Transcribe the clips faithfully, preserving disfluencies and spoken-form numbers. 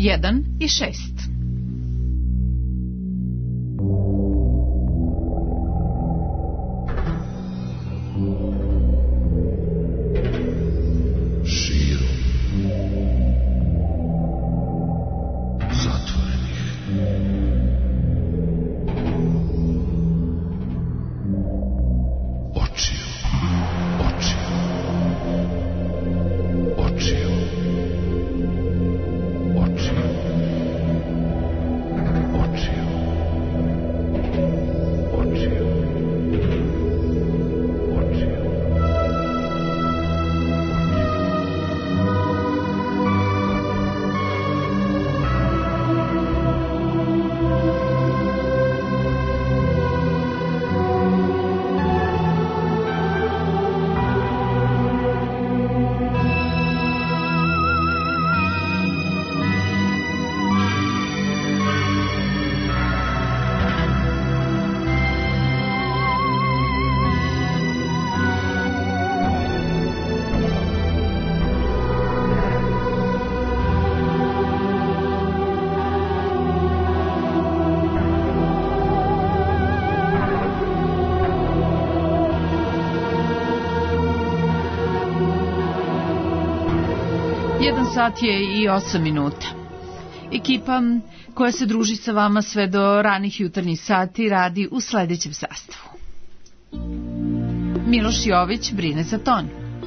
jedan i šest. Jedan sat je i osam minuta. Ekipa koja se druži sa vama sve do ranih jutarnjih sati radi u sledećem sastavu. Miloš Jović brine za ton.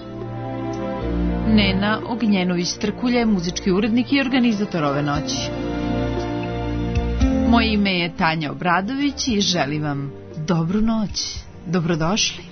Nena Ognjenović-Trkulja je muzički urednik i organizator ove noći. Moje ime je Tanja Obradović i želim vam dobru noć. Dobrodošli.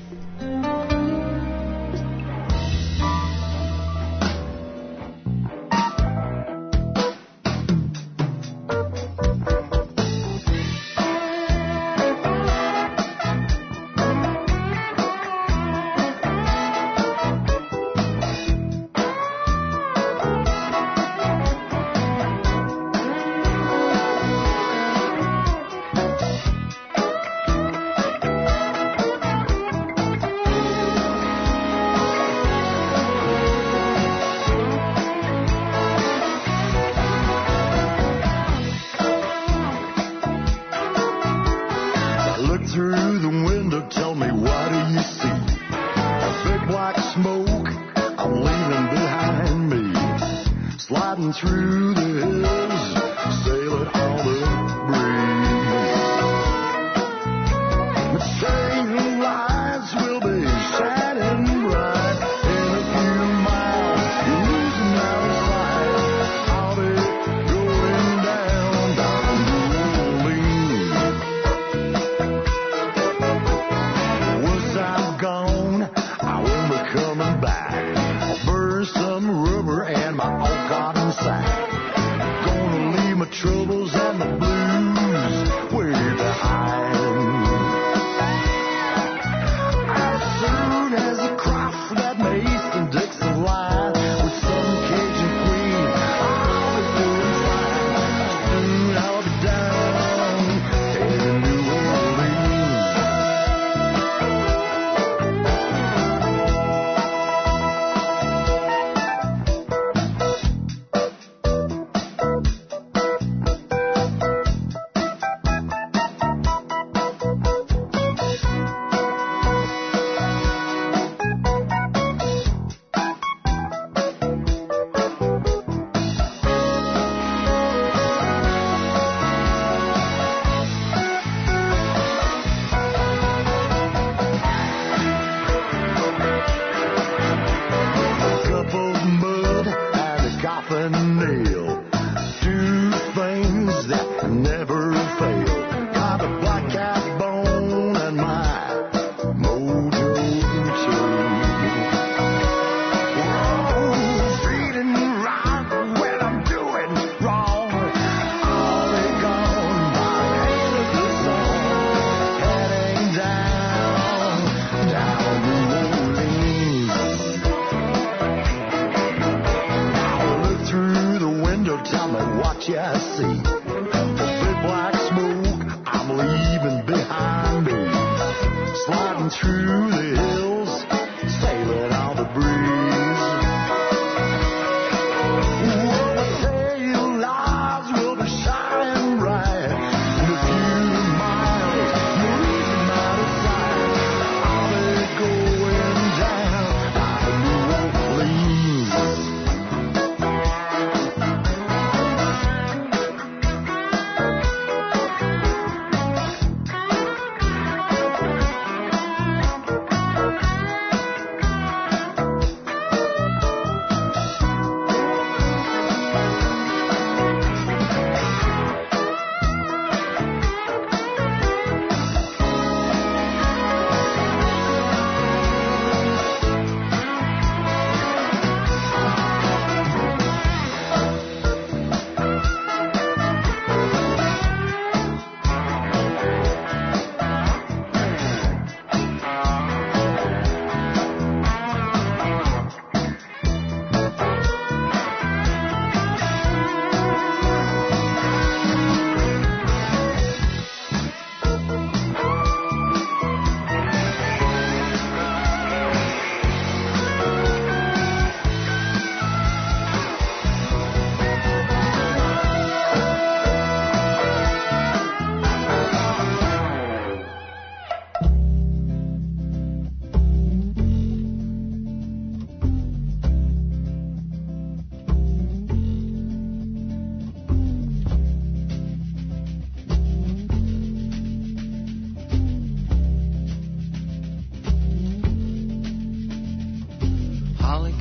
What a tale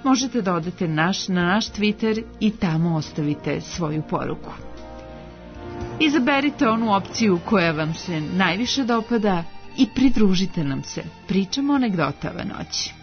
možete da odete naš, na naš Twitter i tamo ostavite svoju poruku. Izaberite onu opciju koja vam se najviše dopada i pridružite nam se. Pričamo anegdote ove noći.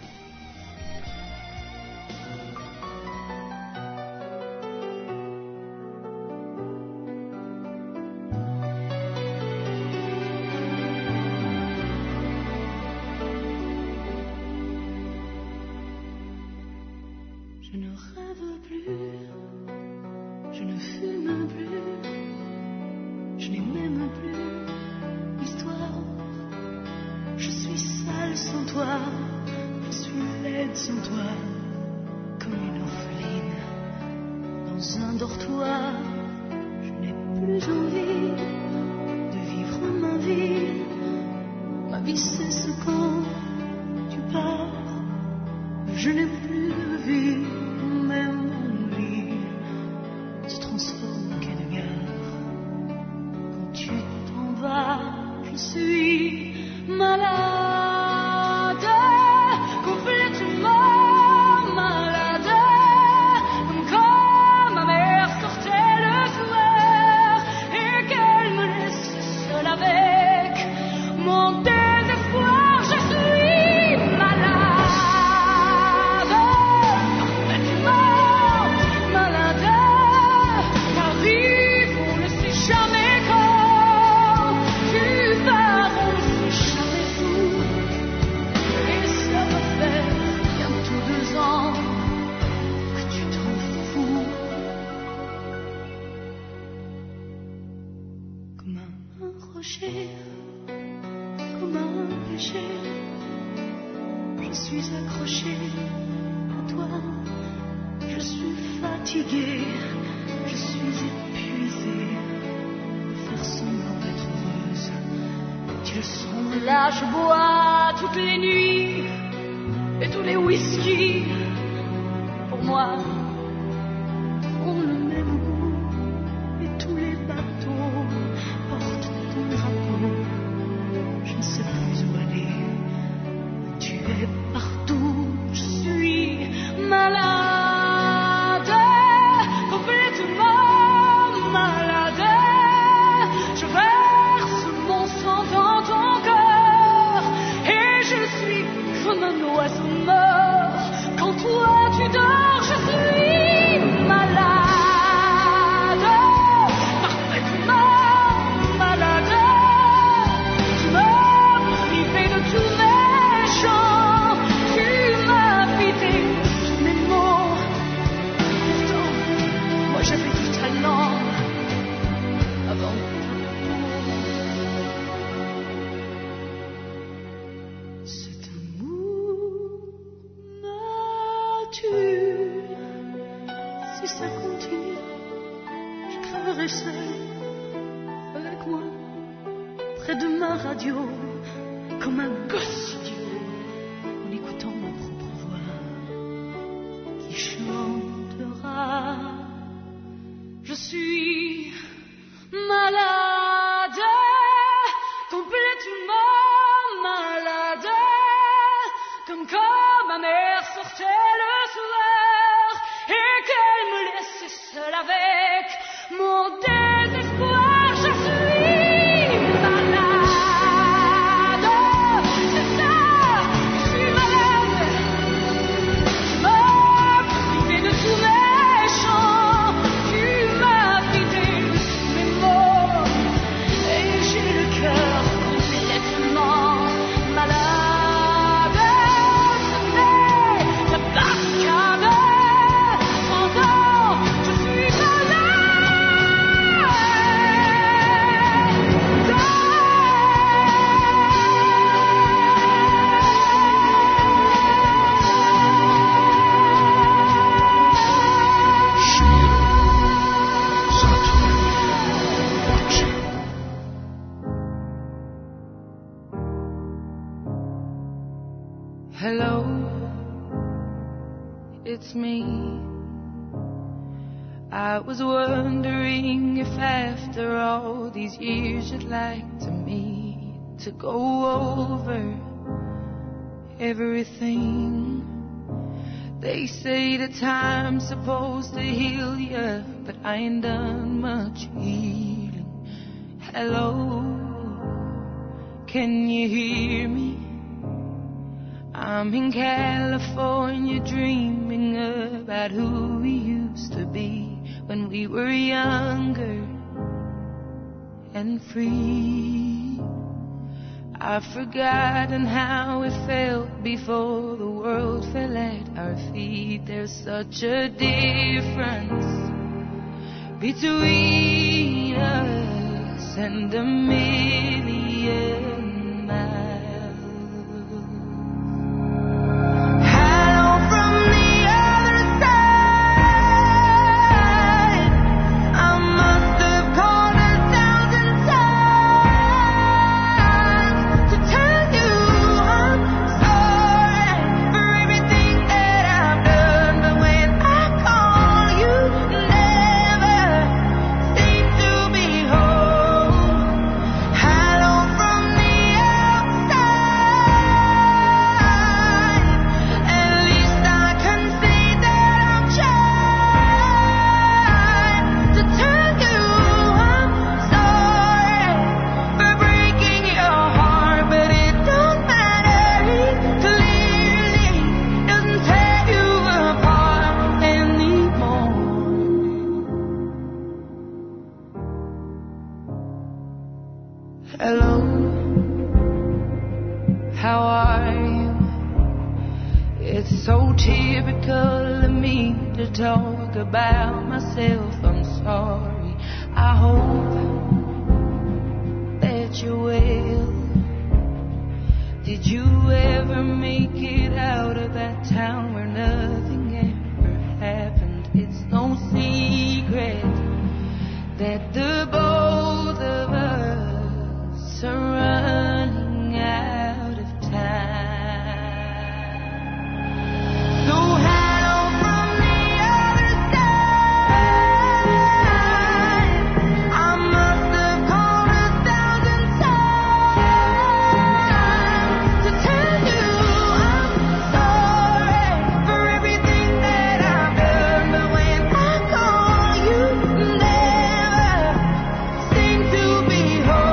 Hello, it's me. I was wondering if after all these years you'd like to meet to go over everything. They say that time's supposed to heal ya, but I ain't done much healing. Hello, can you hear me? I'm in California dreaming about who we used to be when we were younger and free. I've forgotten how it felt before the world fell at our feet. There's such a difference between us and a million miles. Hello, how are you? It's so typical of me to talk about myself. I'm sorry. I hope that you're well. Did you ever make it out of that town where nothing ever happened? It's no secret that the both of us are running out of time. So hello from the other side. I must have called a thousand times to tell you I'm sorry for everything that I've done. But when I call, you never seem to be home.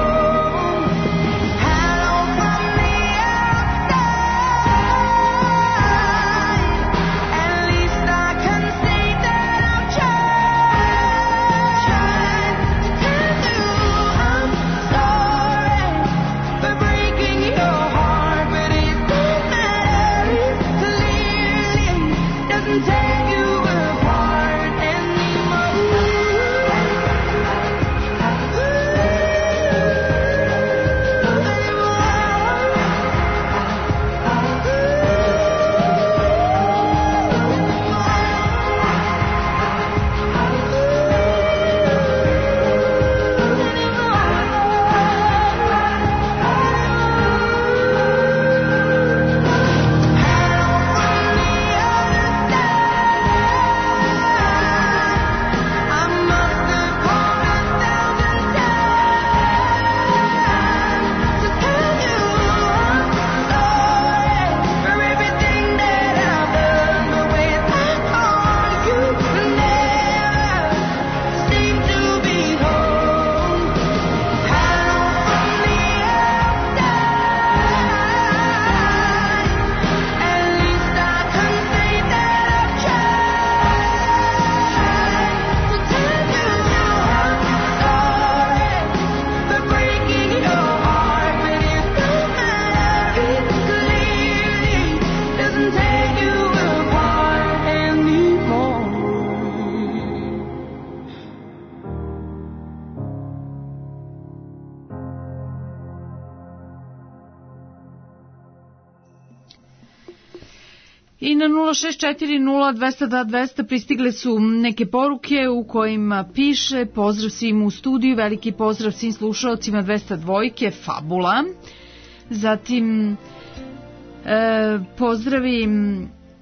I na nula šest četiri nula dvesta dva dvesta pristigle su neke poruke u kojima piše: pozdrav svim u studiju, veliki pozdrav svim slušalcima dvesta dva, Fabula. Zatim e, pozdravim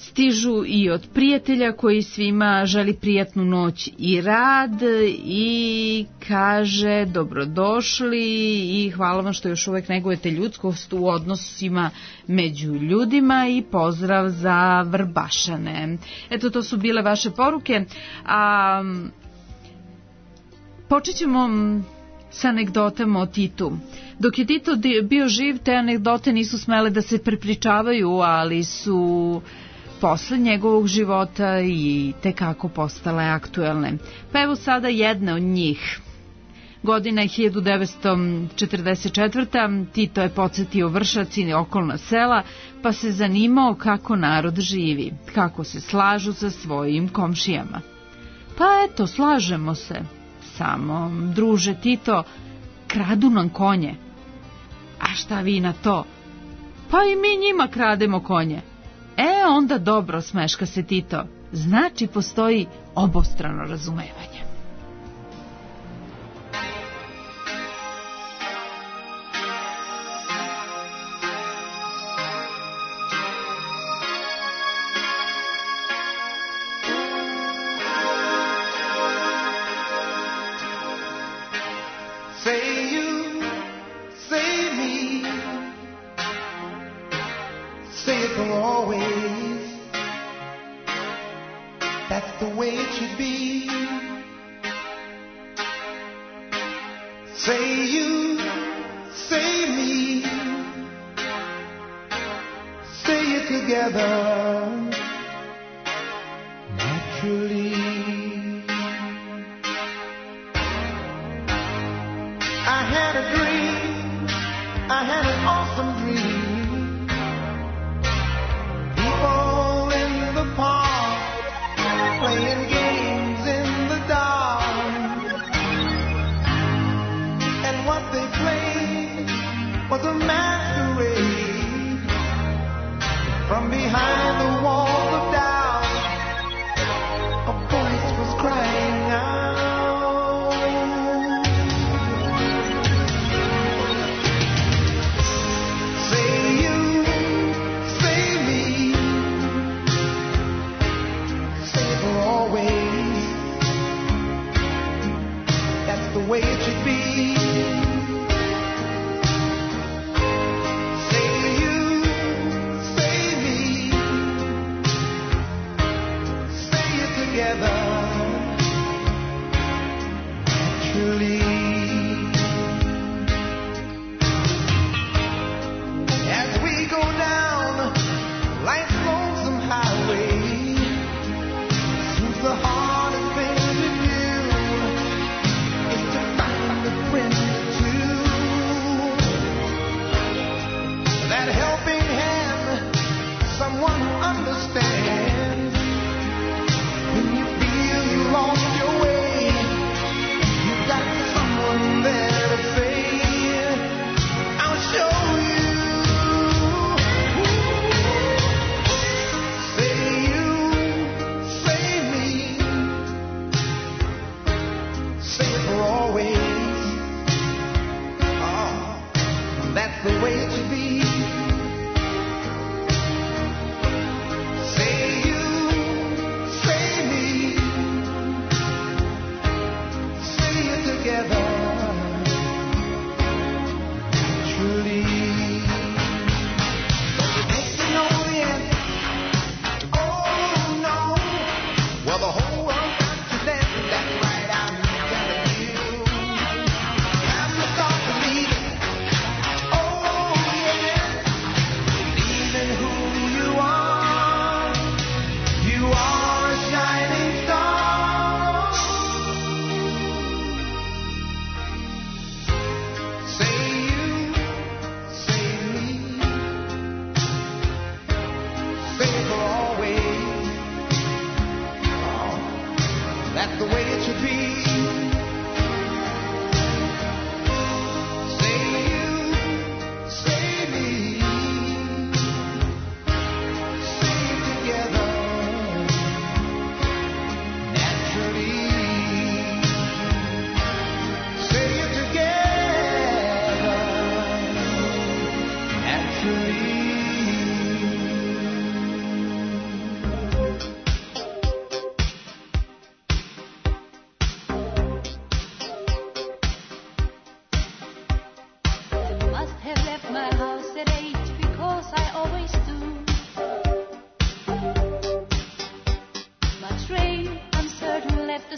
Stižu i od prijatelja koji svima želi prijatnu noć i rad i kaže dobrodošli i hvala vam što još uvek negujete ljudskost u odnosima među ljudima i pozdrav za Vrbašane. Eto, to su bile vaše poruke. A počet ćemo sa anegdotama o Titu. Dok je Tito bio živ, te anegdote nisu smele da se prepričavaju, ali su posle njegovog života i tekako postale aktuelne. Pa evo sada jedna od njih. Godina je hiljadu devetsto četrdeset četvrta. Tito je podsjetio Vršac i okolna sela, pa se zanimao kako narod živi, kako se slažu sa svojim komšijama. Pa eto, slažemo se. Samo, druže Tito, kradu nam konje. A šta vi na to? Pa i mi njima krademo konje. E, onda dobro, smeška se Tito. Znači, postoji obostrano razumevanje.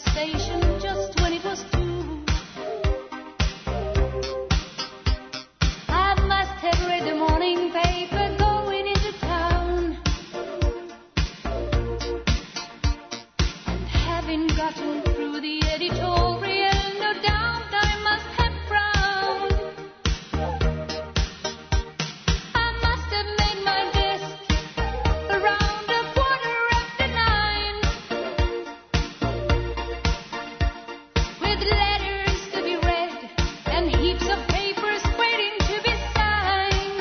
station just when it was two. I must have read the morning paper going into town, and having gotten through the editorial, no doubt I must have frowned. I must have made my desk around a quarter after nine, with letters to be read and heaps of papers waiting to be signed.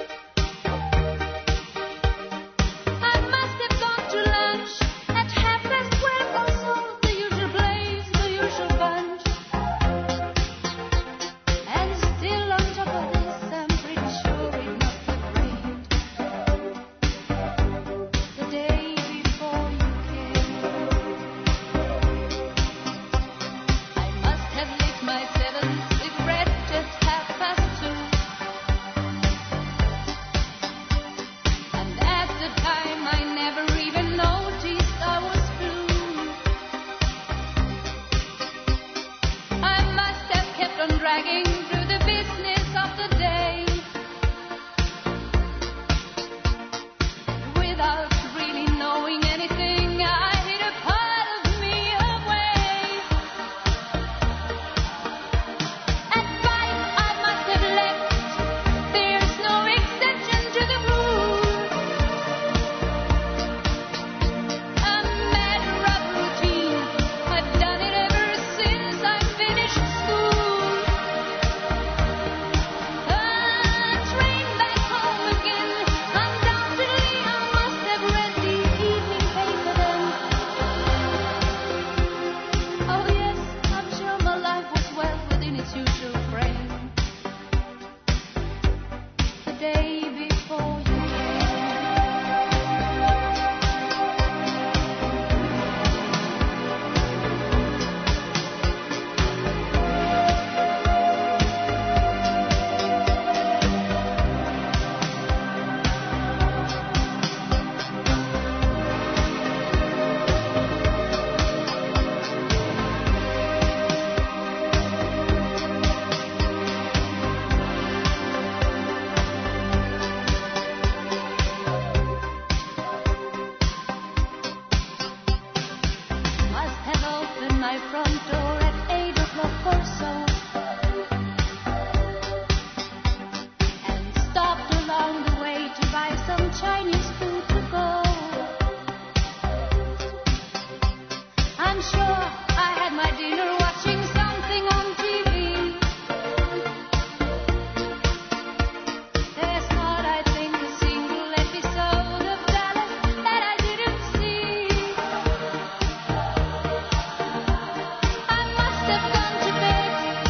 I must have gone to lunch at half past twelve or so, the usual place, the usual bunch. And still on top of this, I'm pretty sure it must have rained the day before you came. I must have lit my seventh cigarette at half past two, and at the time I never even noticed I was through. I must have kept on dragging through the business of the day, without really knowing anything. I hid a part of me away. At five I must have left. There's no exception to the rule. A matter of routine. I've done it ever since I finished school. A train back home again. Undoubtedly I must have read the evening paper then. Oh yes, I'm sure my life was well within its usual frame the day before you came. Must have opened my front door at eight o'clock or so, and stopped along the way to buy some Chinese food to go. I'm sure I had my dinner watching something on T V. There's not, I think, a single episode of Dallas that I didn't see. I must have gone to bed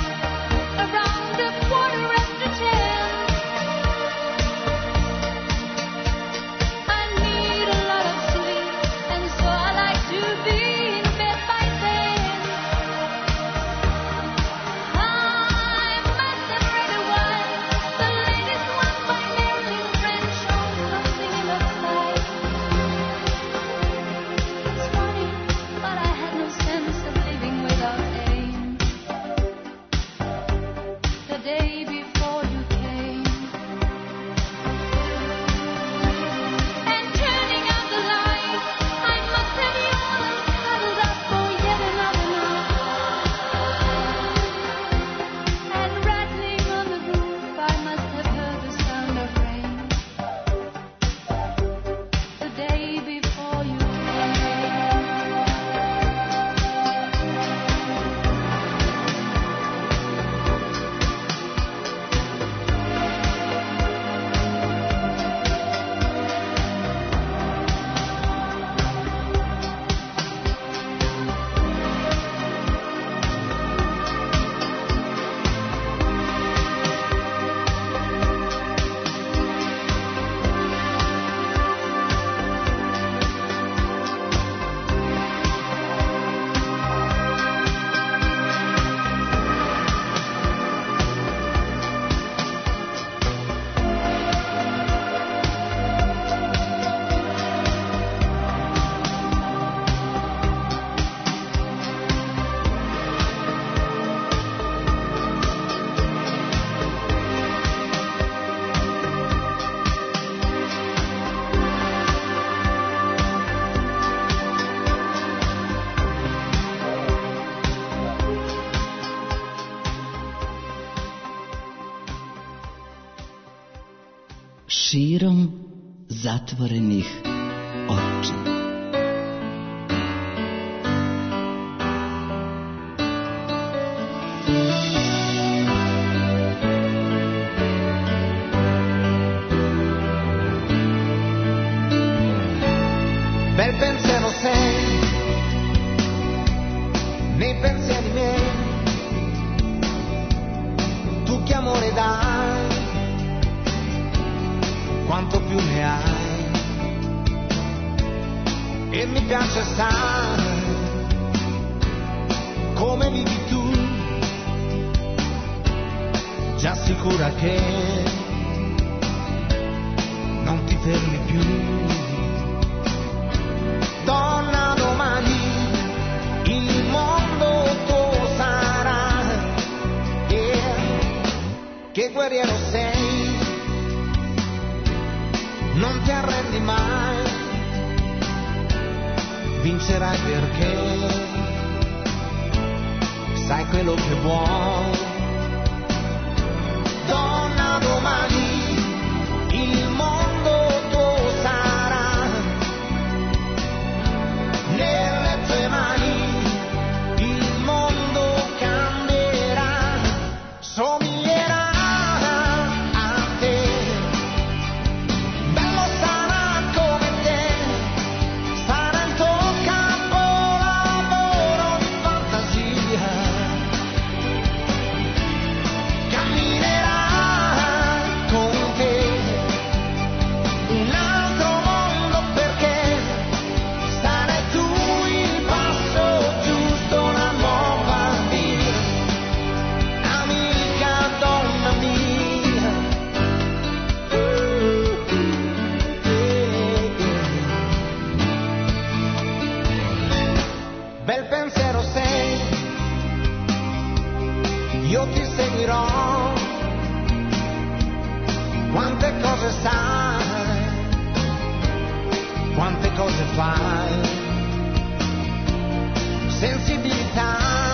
širom zatvorenih oči. Bel pensiero sei, nei pensieri miei, tu che amore dai, quanto più ne hai, e mi piace sai, come vivi tu, già sicura che non ti fermi più. Donna, domani il mondo tuo sarà, yeah. Che guerriero sei, non ti arrendi mai, vincerai perché sai quello che vuoi. Donna, domani il mondo tuo sarà, nelle tue mani il mondo cambierà, somiglierà a te, bello sarà come te, sarà il tuo capolavoro di fantasia, camminerà con te un altro mondo perché sarai tu il passo giusto, la nuova via, amica donna mia. Bel pensiero sei, io ti seguirò, quante cose sai, quante cose fai, sensibilità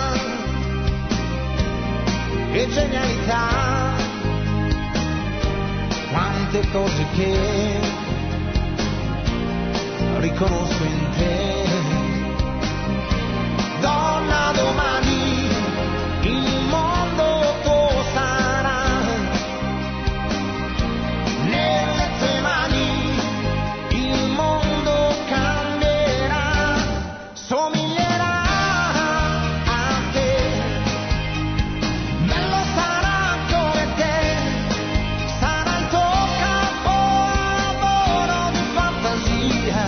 e genialità, quante cose che riconosco in te. Donna, domani il mondo tuo sarà, nelle tue mani il mondo cambierà, somiglierà a te, bello sarà come te, sarà il tuo capolavoro di fantasia,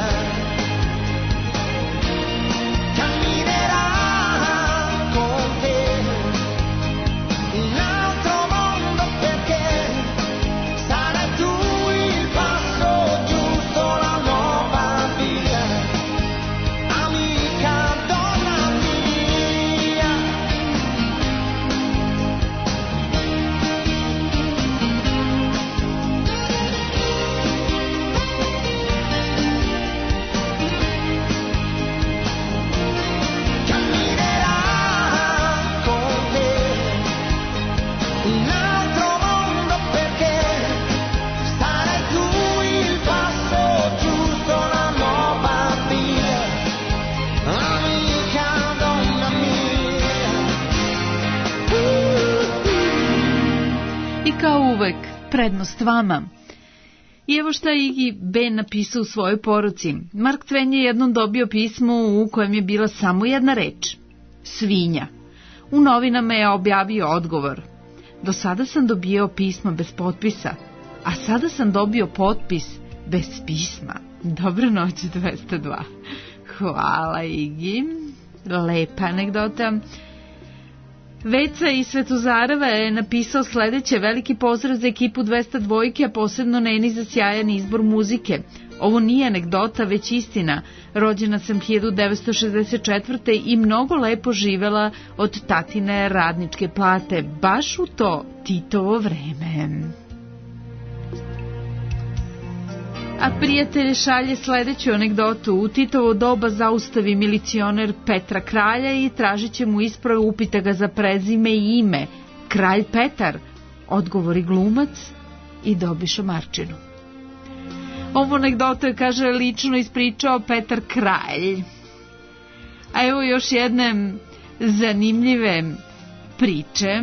camminerà con te un altro mondo perché sarai tu il passo giusto, la nuova via, amica donna mia. Camminerà con te un altro mondo perché sarai tu il passo giusto, la nuova via, amica donna mia. I kao uvek, prednost vama. I evo šta je Iggy Ben napisao u svojoj poruci. Mark Twain je jednom dobio pismo u kojem je bila samo jedna reč. Svinja. U novinama je objavio odgovor. Do sada sam dobio pismo bez potpisa, a sada sam dobio potpis bez pisma. Dobro noć dvesta dva. Hvala Iggy. Lepa anegdota. Veca iz Svetozareva je napisao sledeće: veliki pozdrav za ekipu dvesta dva, a posebno Neni za sjajan izbor muzike. Ovo nije anegdota, već istina. Rođena sam hiljadu devetsto šezdeset četvrte i mnogo lepo živela od tatine radničke plate, baš u to Titovo vreme. A prijatelj šalje sledeću anegdotu. U Titovo doba zaustavi milicioner Petra Kralja i tražit će mu ispravu, upita ga za prezime i ime. Kralj Petar, odgovori glumac i dobi šamarčinu. Ovu anegdotu je, kaže, lično ispričao Petar Kralj. A evo još jedne zanimljive priče,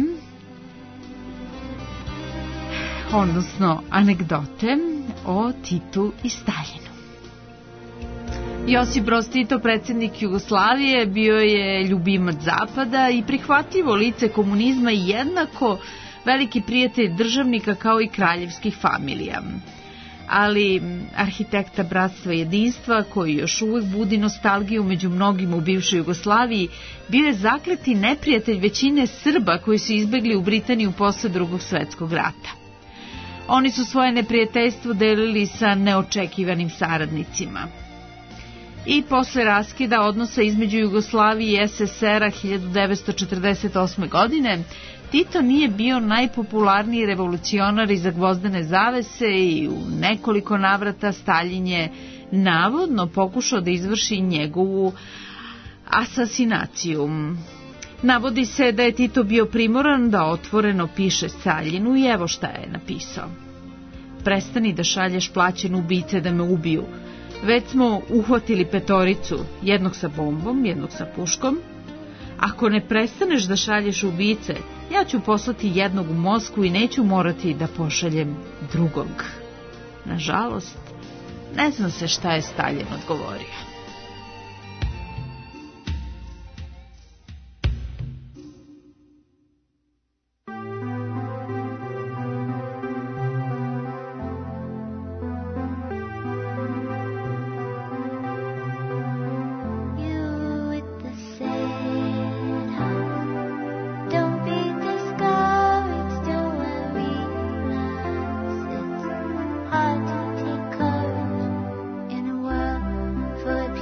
odnosno anegdote o Titu i Staljinu. Josip Broz Tito, predsjednik Jugoslavije, bio je ljubimac Zapada i prihvatljivo lice komunizma i jednako veliki prijatelj državnika kao i kraljevskih familija. Ali arhitekta Bratstva i jedinstva, koji još uvijek budi nostalgiju među mnogim u bivšoj Jugoslaviji, bio je zakleti neprijatelj većine Srba koji su izbegli u Britaniju posle Drugog svjetskog rata. Oni su svoje neprijateljstvo delili sa neočekivanim saradnicima. I posle raskida odnosa između Jugoslavije i es es er a hiljadu devetsto četrdeset osme. godine, Tito nije bio najpopularniji revolucionar iza gvozdene zavese i u nekoliko navrata Staljin je navodno pokušao da izvrši njegovu asasinaciju. Navodi se da je Tito bio primoran da otvoreno piše Staljinu i evo šta je napisao. Prestani da šalješ plaćene ubice da me ubiju. Već smo uhvatili petoricu, jednog sa bombom, jednog sa puškom. Ako ne prestaneš da šalješ ubice, ja ću poslati jednog u Moskvu i neću morati da pošaljem drugog. Nažalost, ne zna se šta je Staljin odgovorio. Hard to take courage in a world full of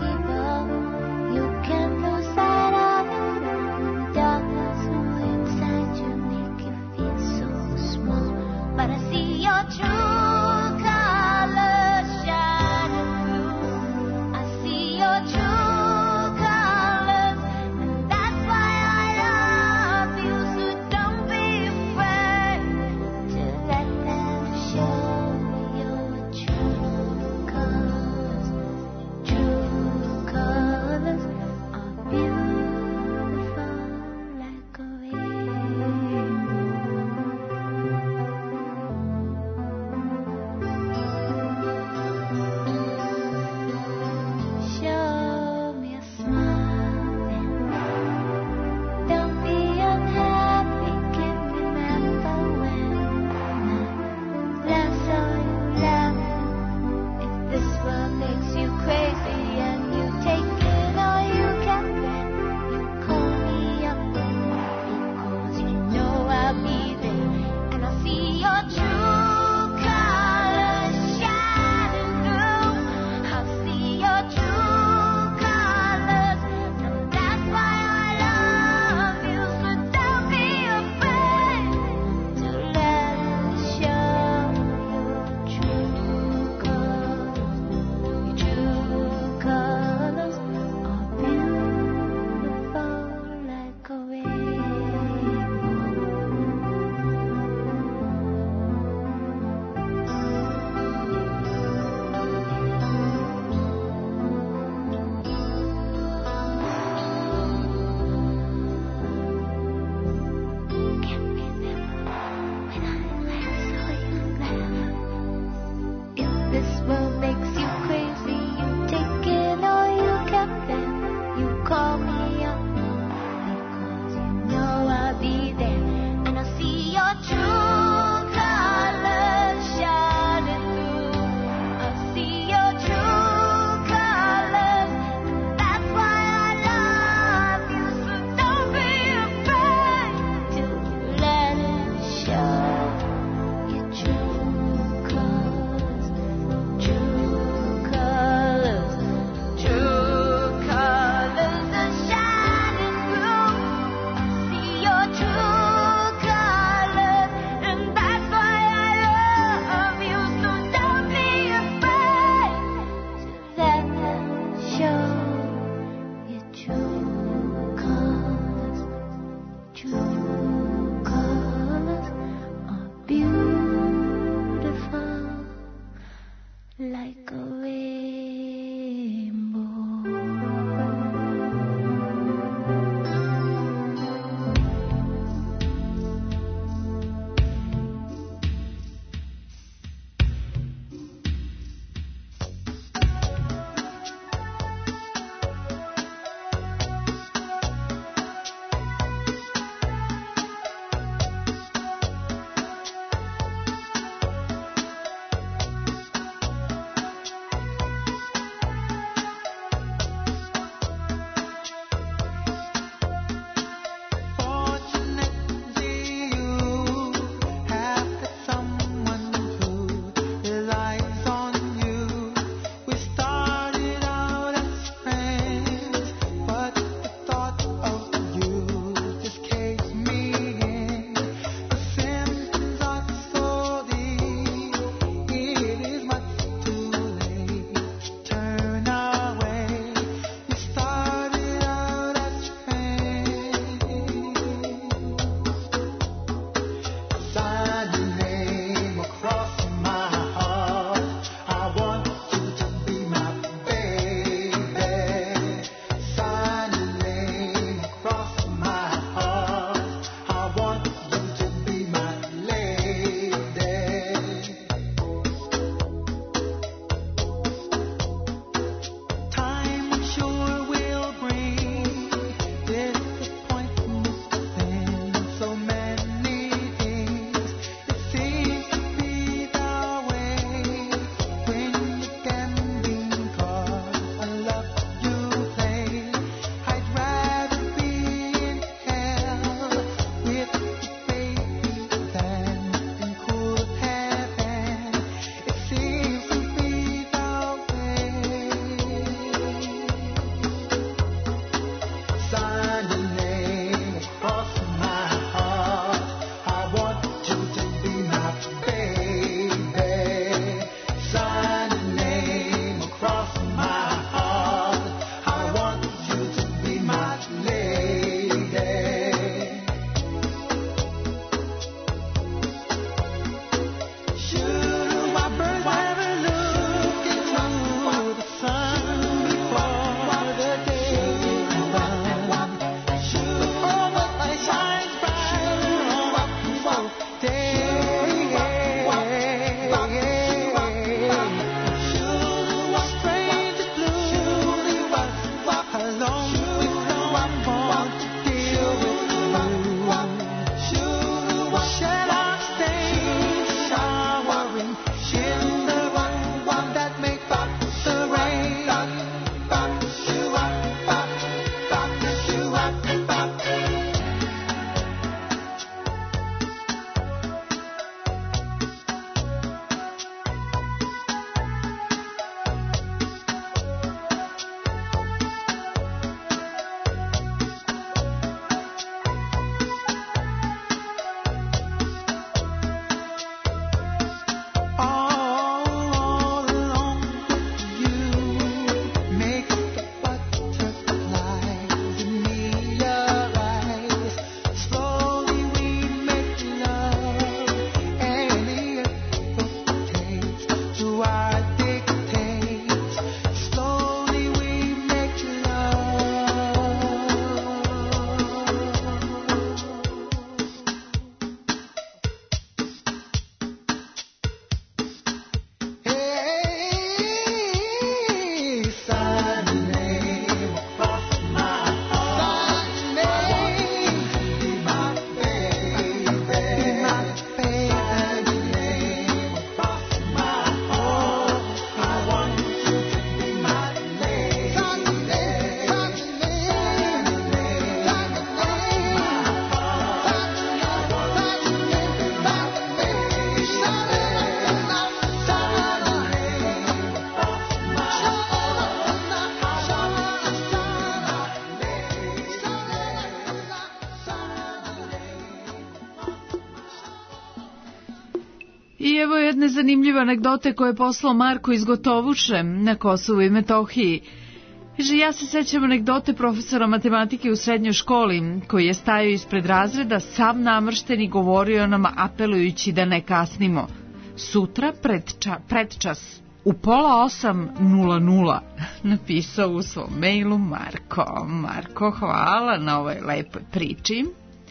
I evo jedne zanimljive anegdote koje je poslao Marko iz Gotovuše na Kosovu i Metohiji. Kaže, ja se sećam anegdote profesora matematike u srednjoj školi, koji je stajao ispred razreda, sav namršten i govorio nam apelujući da ne kasnimo. Sutra predča, predčas u pola osam nula nula, napisao u svom mailu Marko. Marko, hvala na ovoj lepoj priči.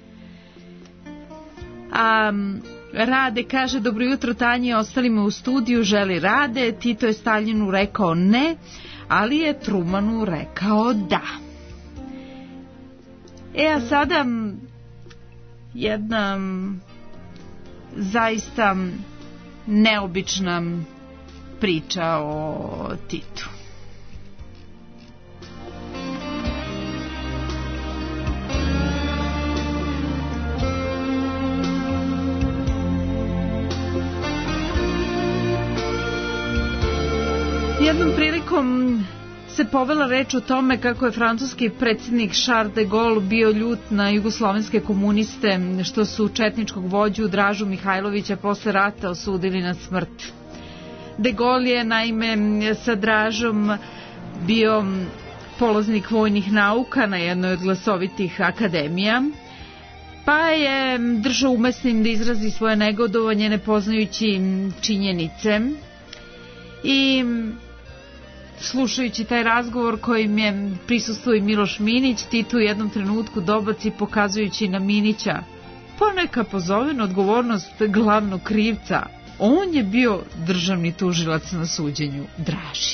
A Rade kaže, dobro jutro Tanji, ostalima u studiju želi Rade. Tito je Staljinu rekao ne, ali je Trumanu rekao da. E, a sada jedna zaista neobična priča o Titu. Jednom prilikom se povela reč o tome kako je francuski predsjednik Charles de Gaulle bio ljut na jugoslovenske komuniste što su četničkog vođu Dražu Mihajlovića posle rata osudili na smrt. De Gaulle je naime sa Dražom bio polaznik vojnih nauka na jednoj od glasovitih akademija, pa je držao umesnim da izrazi svoje negodovanje ne poznajući činjenice. I slušajući taj razgovor kojim je prisustvovao i Miloš Minić, Tito u jednom trenutku dobaci pokazujući na Minića, pa neka pozove na odgovornost glavnog krivca. On je bio državni tužilac na suđenju Draži.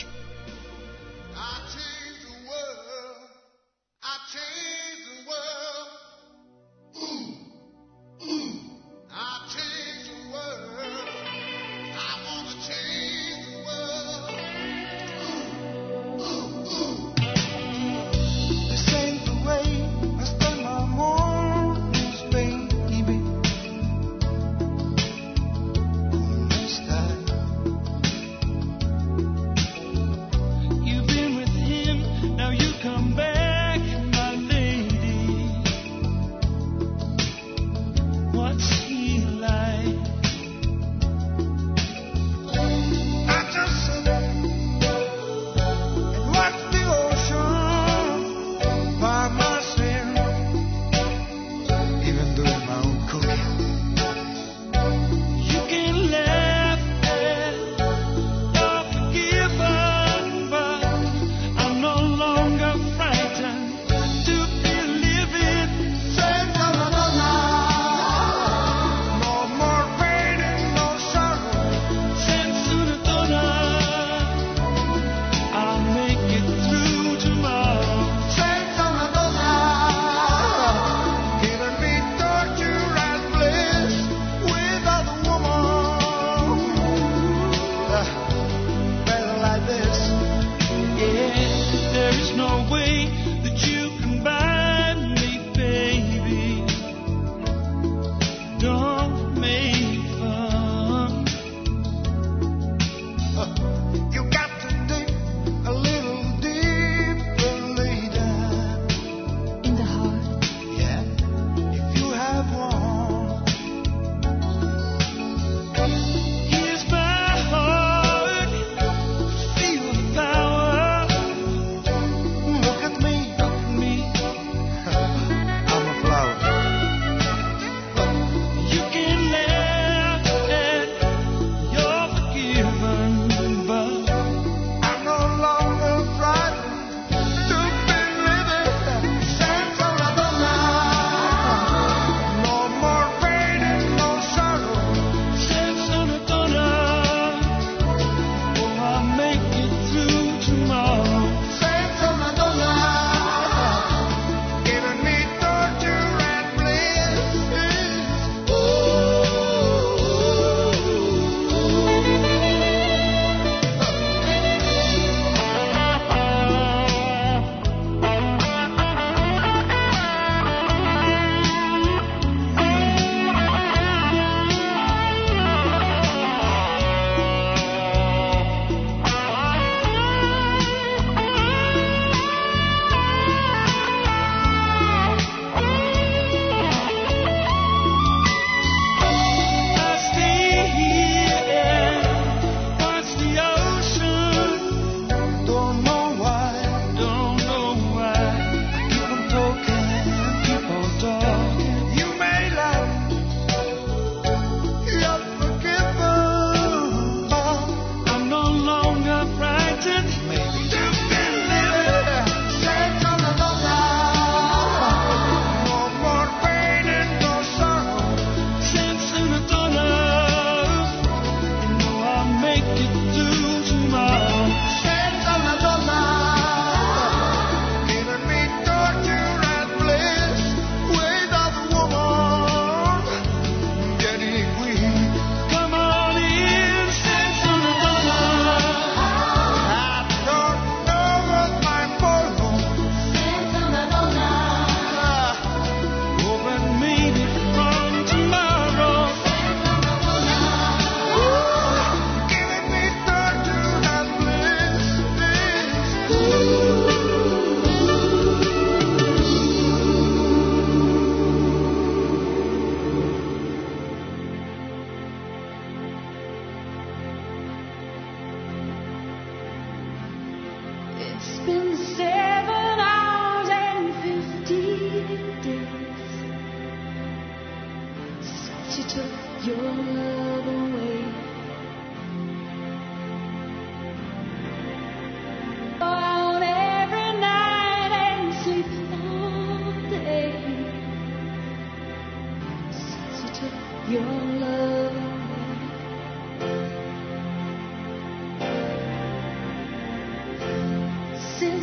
Frightened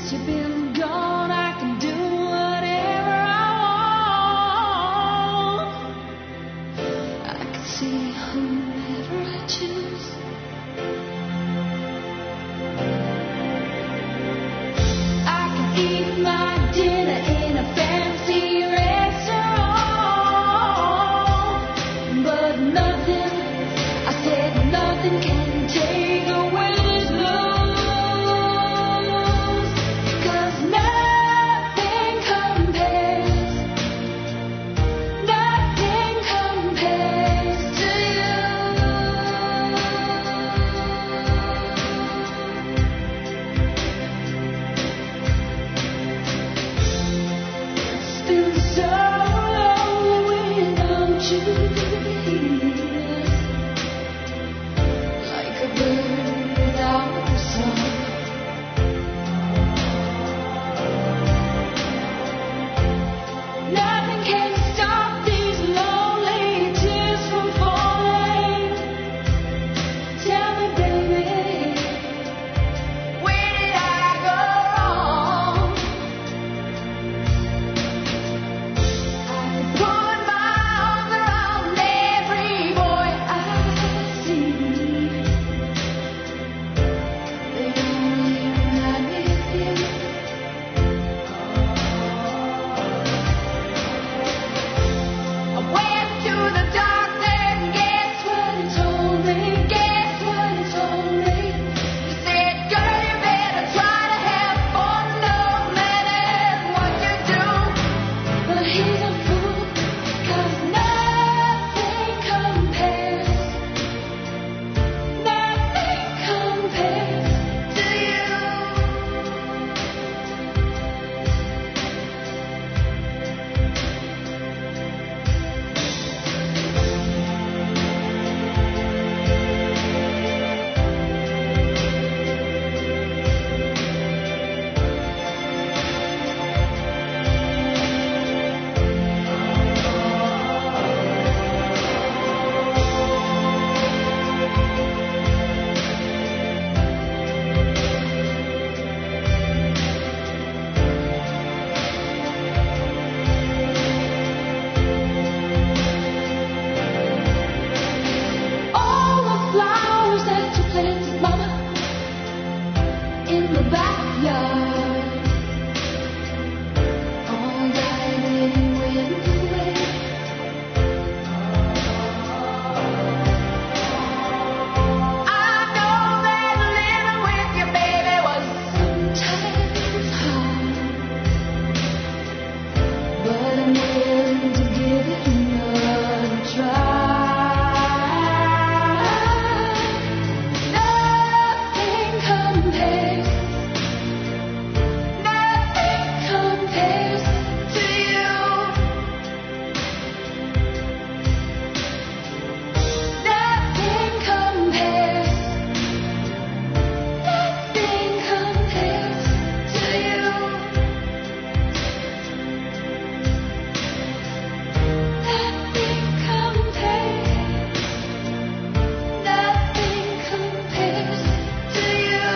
since you've been gone, I can do whatever I want. I can see whomever I choose. I can eat my dinner in a fancy restaurant, but nothing, I said nothing can take away this blues, 'cause nothing compares, nothing compares to you. It's been so long without you here, like a bird without the sun. Nothing can stop these lonely tears from falling. Tell me, baby, where did I go wrong? I put my arms around every boy I see. They only remind me of you. I went to the doctor and guess what he told me? Guess what he told me? He said, girl, you better try to have fun no matter what you do. But he's a fool, 'cause nothing compares, nothing compares to you. All the flowers that you planted, mama, in the backyard, all died and went away. I know that living with you, baby, was sometimes hard, but I'm willing to give it another try. Nothing compares, nothing compares to you. Nothing compares, nothing compares to you. Nothing compares, nothing compares to you.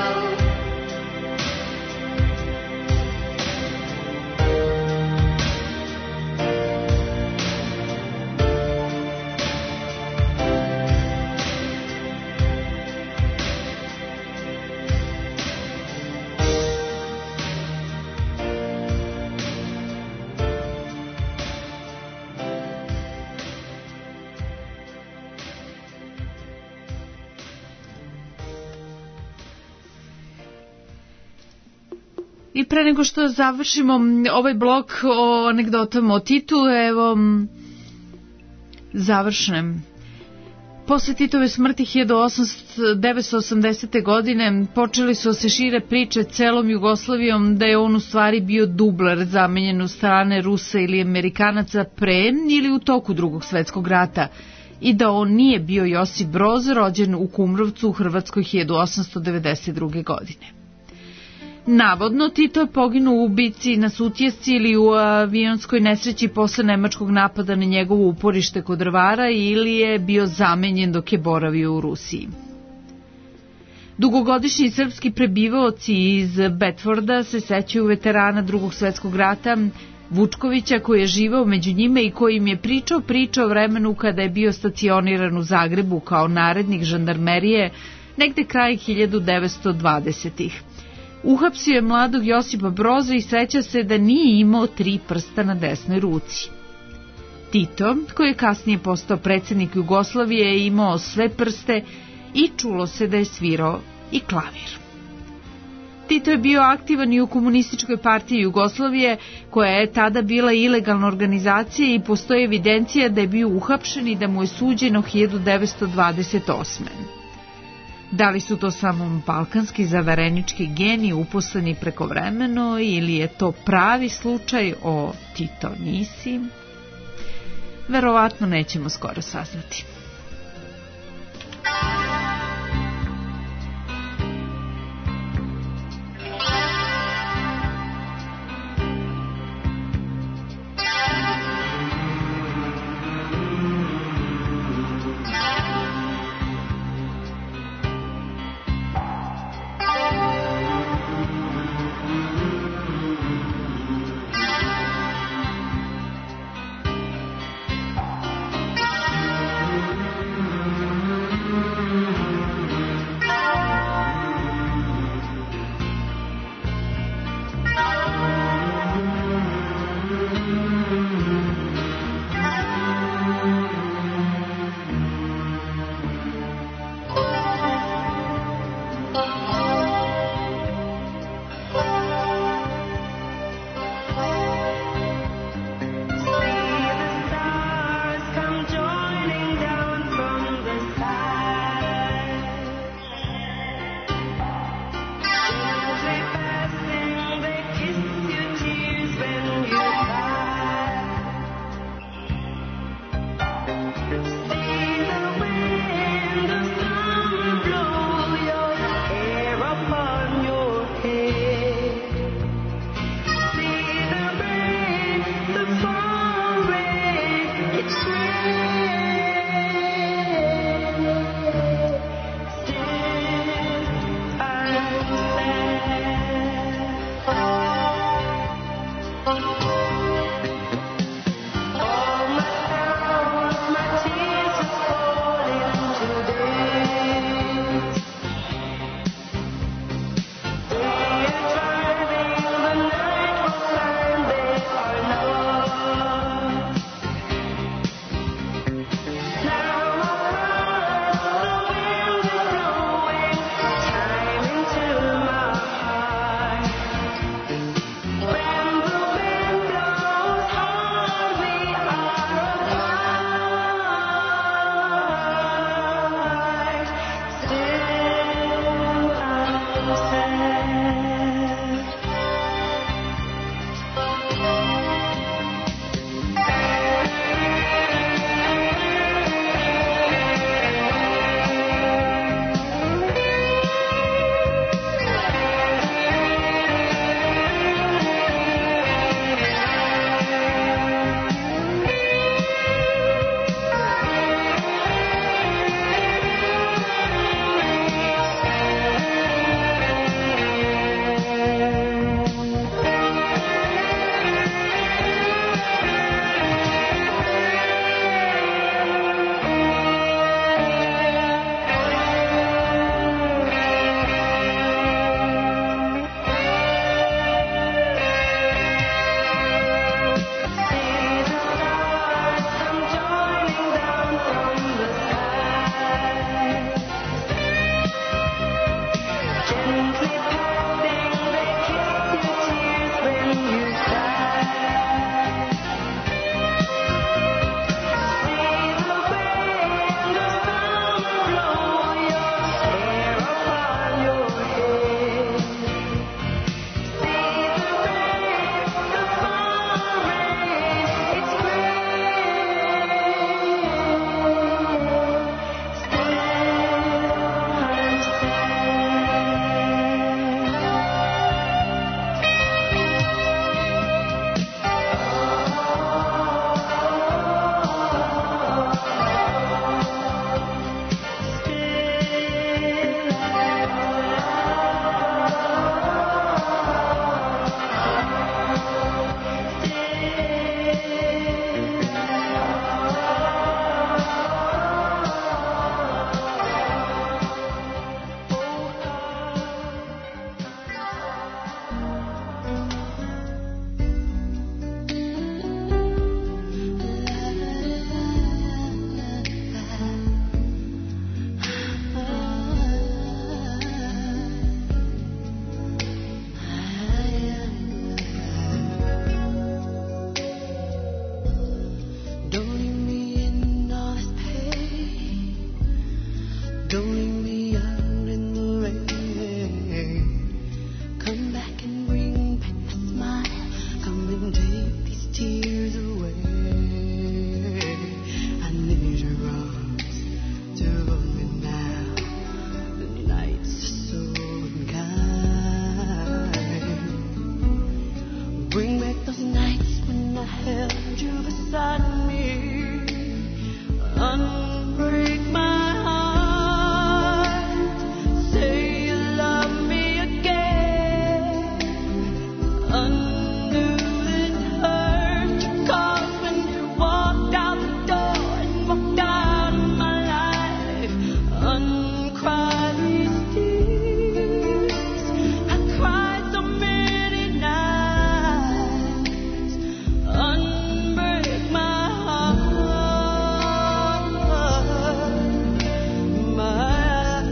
I pre nego što završimo m, ovaj blok o anegdotama o Titu, evo m, završne. Posle Titove smrti hiljadu devetsto osamdesete. godine počeli su se šire priče celom Jugoslavijom da je on u stvari bio dubler zamenjen u strane Rusa ili Amerikanaca pre ili u toku Drugog svetskog rata i da on nije bio Josip Broz, rođen u Kumrovcu u Hrvatskoj hiljadu osamsto devedeset druge. godine. Navodno, Tito je poginuo u bici na Sutjesci ili u avionskoj nesreći posle nemačkog napada na njegovo uporište kod Drvara ili je bio zamenjen dok je boravio u Rusiji. Dugogodišnji srpski prebivaoci iz Bedforda se sećaju veterana Drugog svetskog rata Vučkovića, koji je živeo među njime i koji im je pričao priča o vremenu kada je bio stacioniran u Zagrebu kao narednik žandarmerije negde kraj hiljadu devetsto dvadesetih. Uhapsio je mladog Josipa Broza i sreća se da nije imao tri prsta na desnoj ruci. Tito, koji je kasnije postao predsjednik Jugoslavije, je imao sve prste i čulo se da je svirao i klavir. Tito je bio aktivan i u Komunističkoj partiji Jugoslavije, koja je tada bila ilegalna organizacija i postoji evidencija da je bio uhapšen i da mu je suđeno hiljadu devetsto dvadeset osme. Da li su to samo balkanski zaverenički geni uposleni prekovremeno ili je to pravi slučaj o Tito Nisi? Verovatno nećemo skoro saznati. When the wind blows held you beside me. Unbreak my heart. Say you love me again. Undo this hurt you caused when you walked out the door and walked out of my life. Uncry these tears. I cried so many nights. Unbreak my heart, my heart.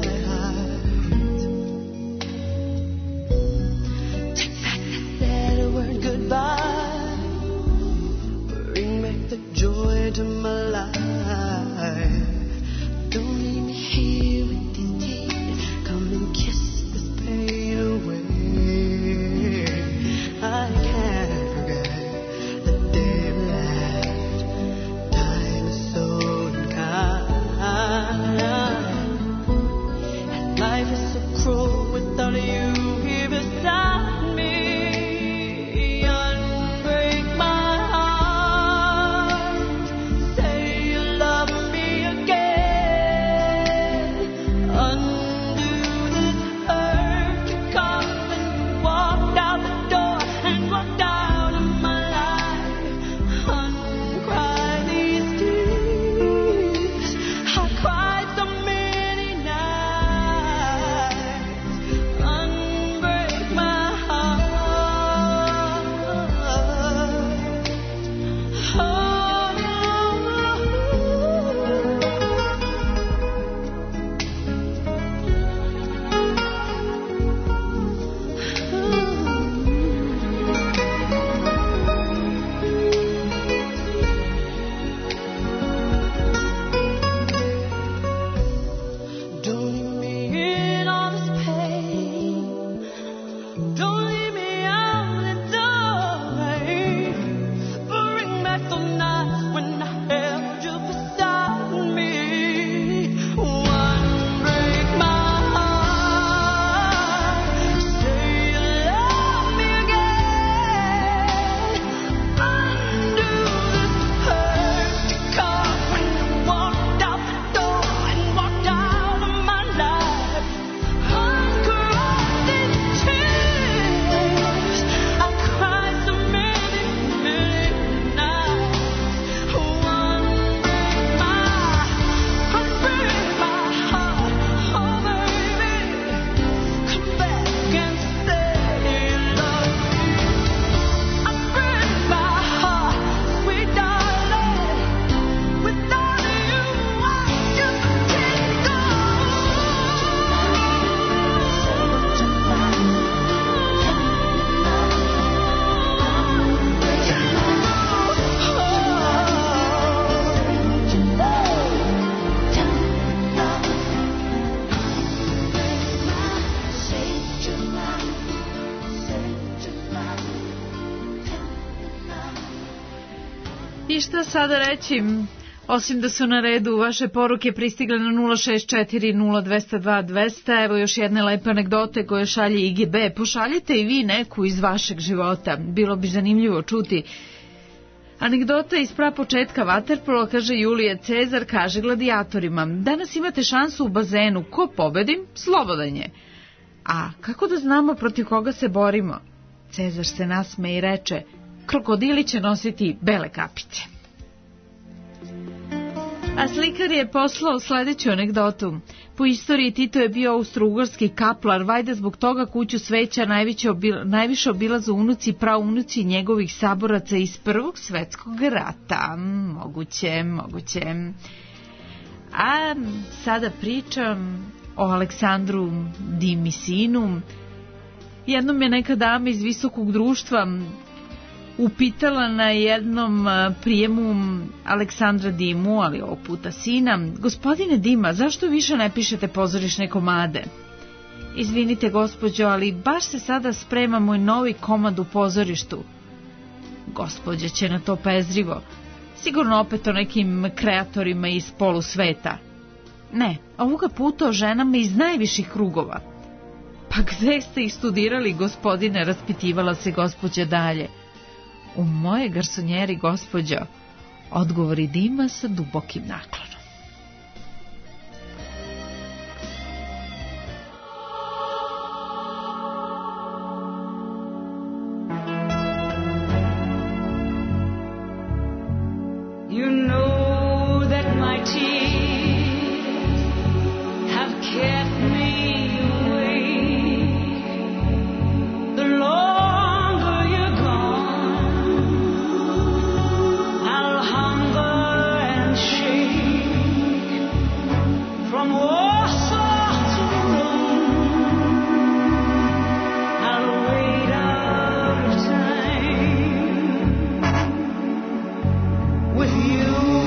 Take back that said word goodbye. Bring back the joy to my life. Don't leave me here with these tears. Come and kiss this pain away. I can't forget the day we left. Time is so unkind. And life is so cruel without you here beside me. Unbreak my heart. Say you love me again. Undo this hurt you caused when you walked out the door and walked out of my life. Uncry these tears. I cried so many nights. Unbreak my heart. Don't leave me in all this pain. Don't leave me out in the rain. Bring back the nights when I held you beside me. Unbreak my heart. Say you love me again. Undo this hurt you caused when you walked out the door and walked out of my life. Uncry these tears. I cried so many, many nights. Unbreak my, unbreak my heart. Oh baby, come back and say you love me. Unbreak my heart, sweet darling. Without you, I just can't go. I šta sada reći, osim da su na redu vaše poruke pristigle na nula šest četiri nula dva nula dva dva nula nula. Evo još jedne lepe anegdote koje šalje I G B. Pošaljite i vi neku iz vašeg života, bilo bi zanimljivo čuti. Anegdota iz prapočetka vaterpola, kaže Julija Cezar, kaže gladijatorima: danas imate šansu u bazenu, ko pobedi, slobodan je. A kako da znamo protiv koga se borimo? Cezar se nasmeje i reče: krokodili će nositi bele kapice. A slikar je poslao sledeću anegdotu. Po istoriji Tito je bio austrougarski kaplar, vajda zbog toga kuću sveća najviše, obil, najviše obilazu unuci, praunuci njegovih saboraca iz Prvog svetskog rata. Moguće, moguće. A sada pričam o Aleksandru Dimisinu. Jednom je neka dama iz visokog društva upitala na jednom prijemu Aleksandra Dimu, ali ovog puta sina: gospodine Dima, zašto više ne pišete pozorišne komade? Izvinite gospođo, ali baš se sada sprema moj novi komad u pozorištu. Gospođa će na to pezrivo: sigurno opet o nekim kreatorima iz polusveta. Ne, ovoga puta o ženama iz najviših krugova. Pa gde ste ih studirali, gospodine, raspitivala se gospođa dalje. U moje garsonjeri, gospođo, odgovori Dima sa dubokim naklonom. You know that my tears have kept me awake. The longer you're gone, I'll hunger and shake from Warsaw to Rome. I'll wait out of time with you.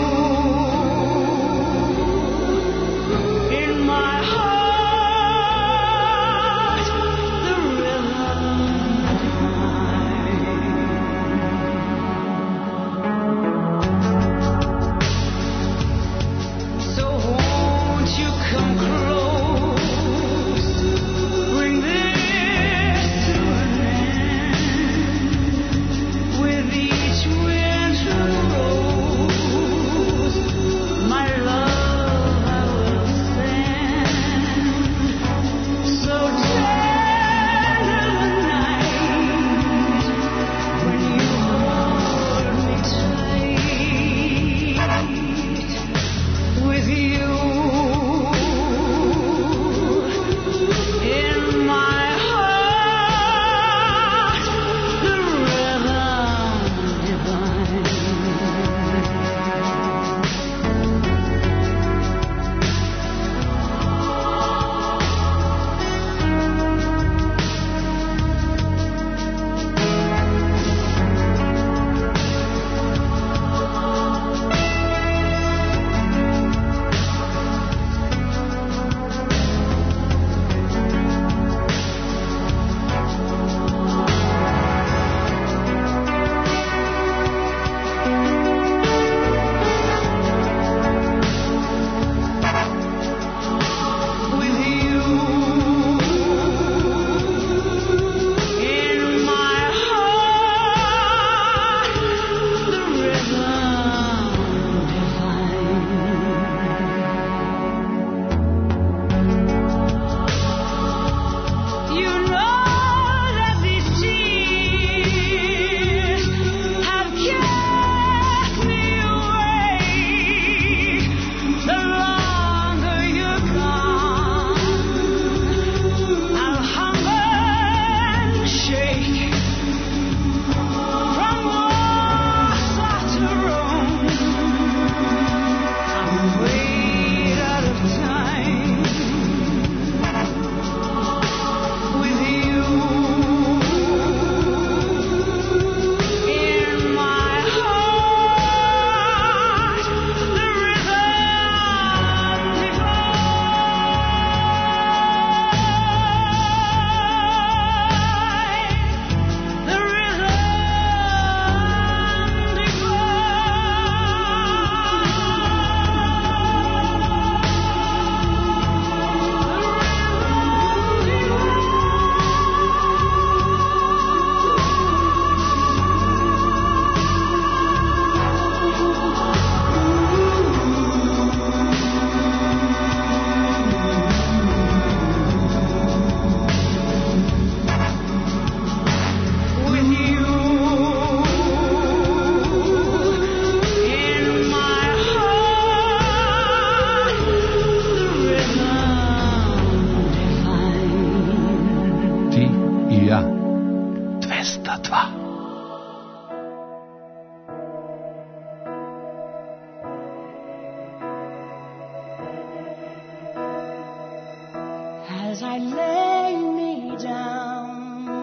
As I lay me down,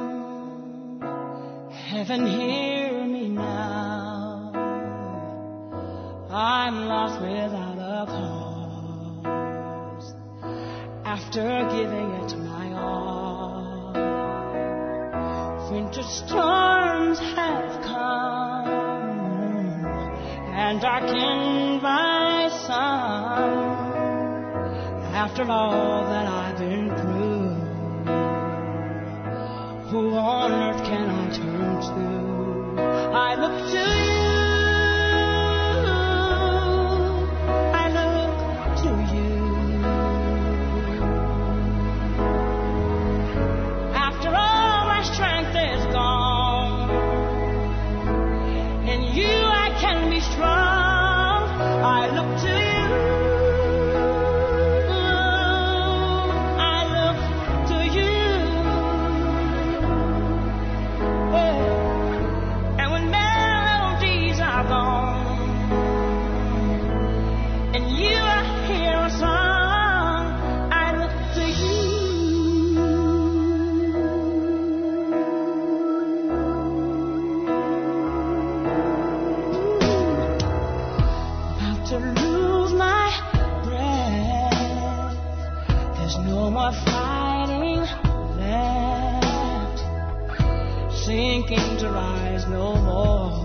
heaven hear me now. I'm lost without a cause, after giving it my all. Winter storms have come and darkened my sun. After all that I've been through, who on earth can I turn to? I In you I can be strong. I look to you. I look to you. Yeah. And when melodies are gone, and you I hear a song, I look to you. About to lose my breath. There's no more fighting left. Sinking to rise no more.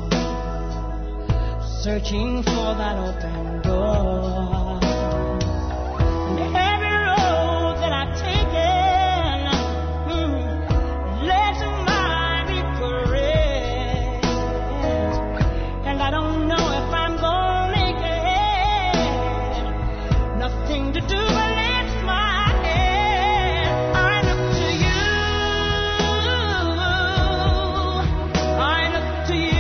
Searching for that open door. And every road that I've taken mm, led to my regret. And I don't know if I'm gonna make it. Nothing to do but lift my head. I look to you. I look to you.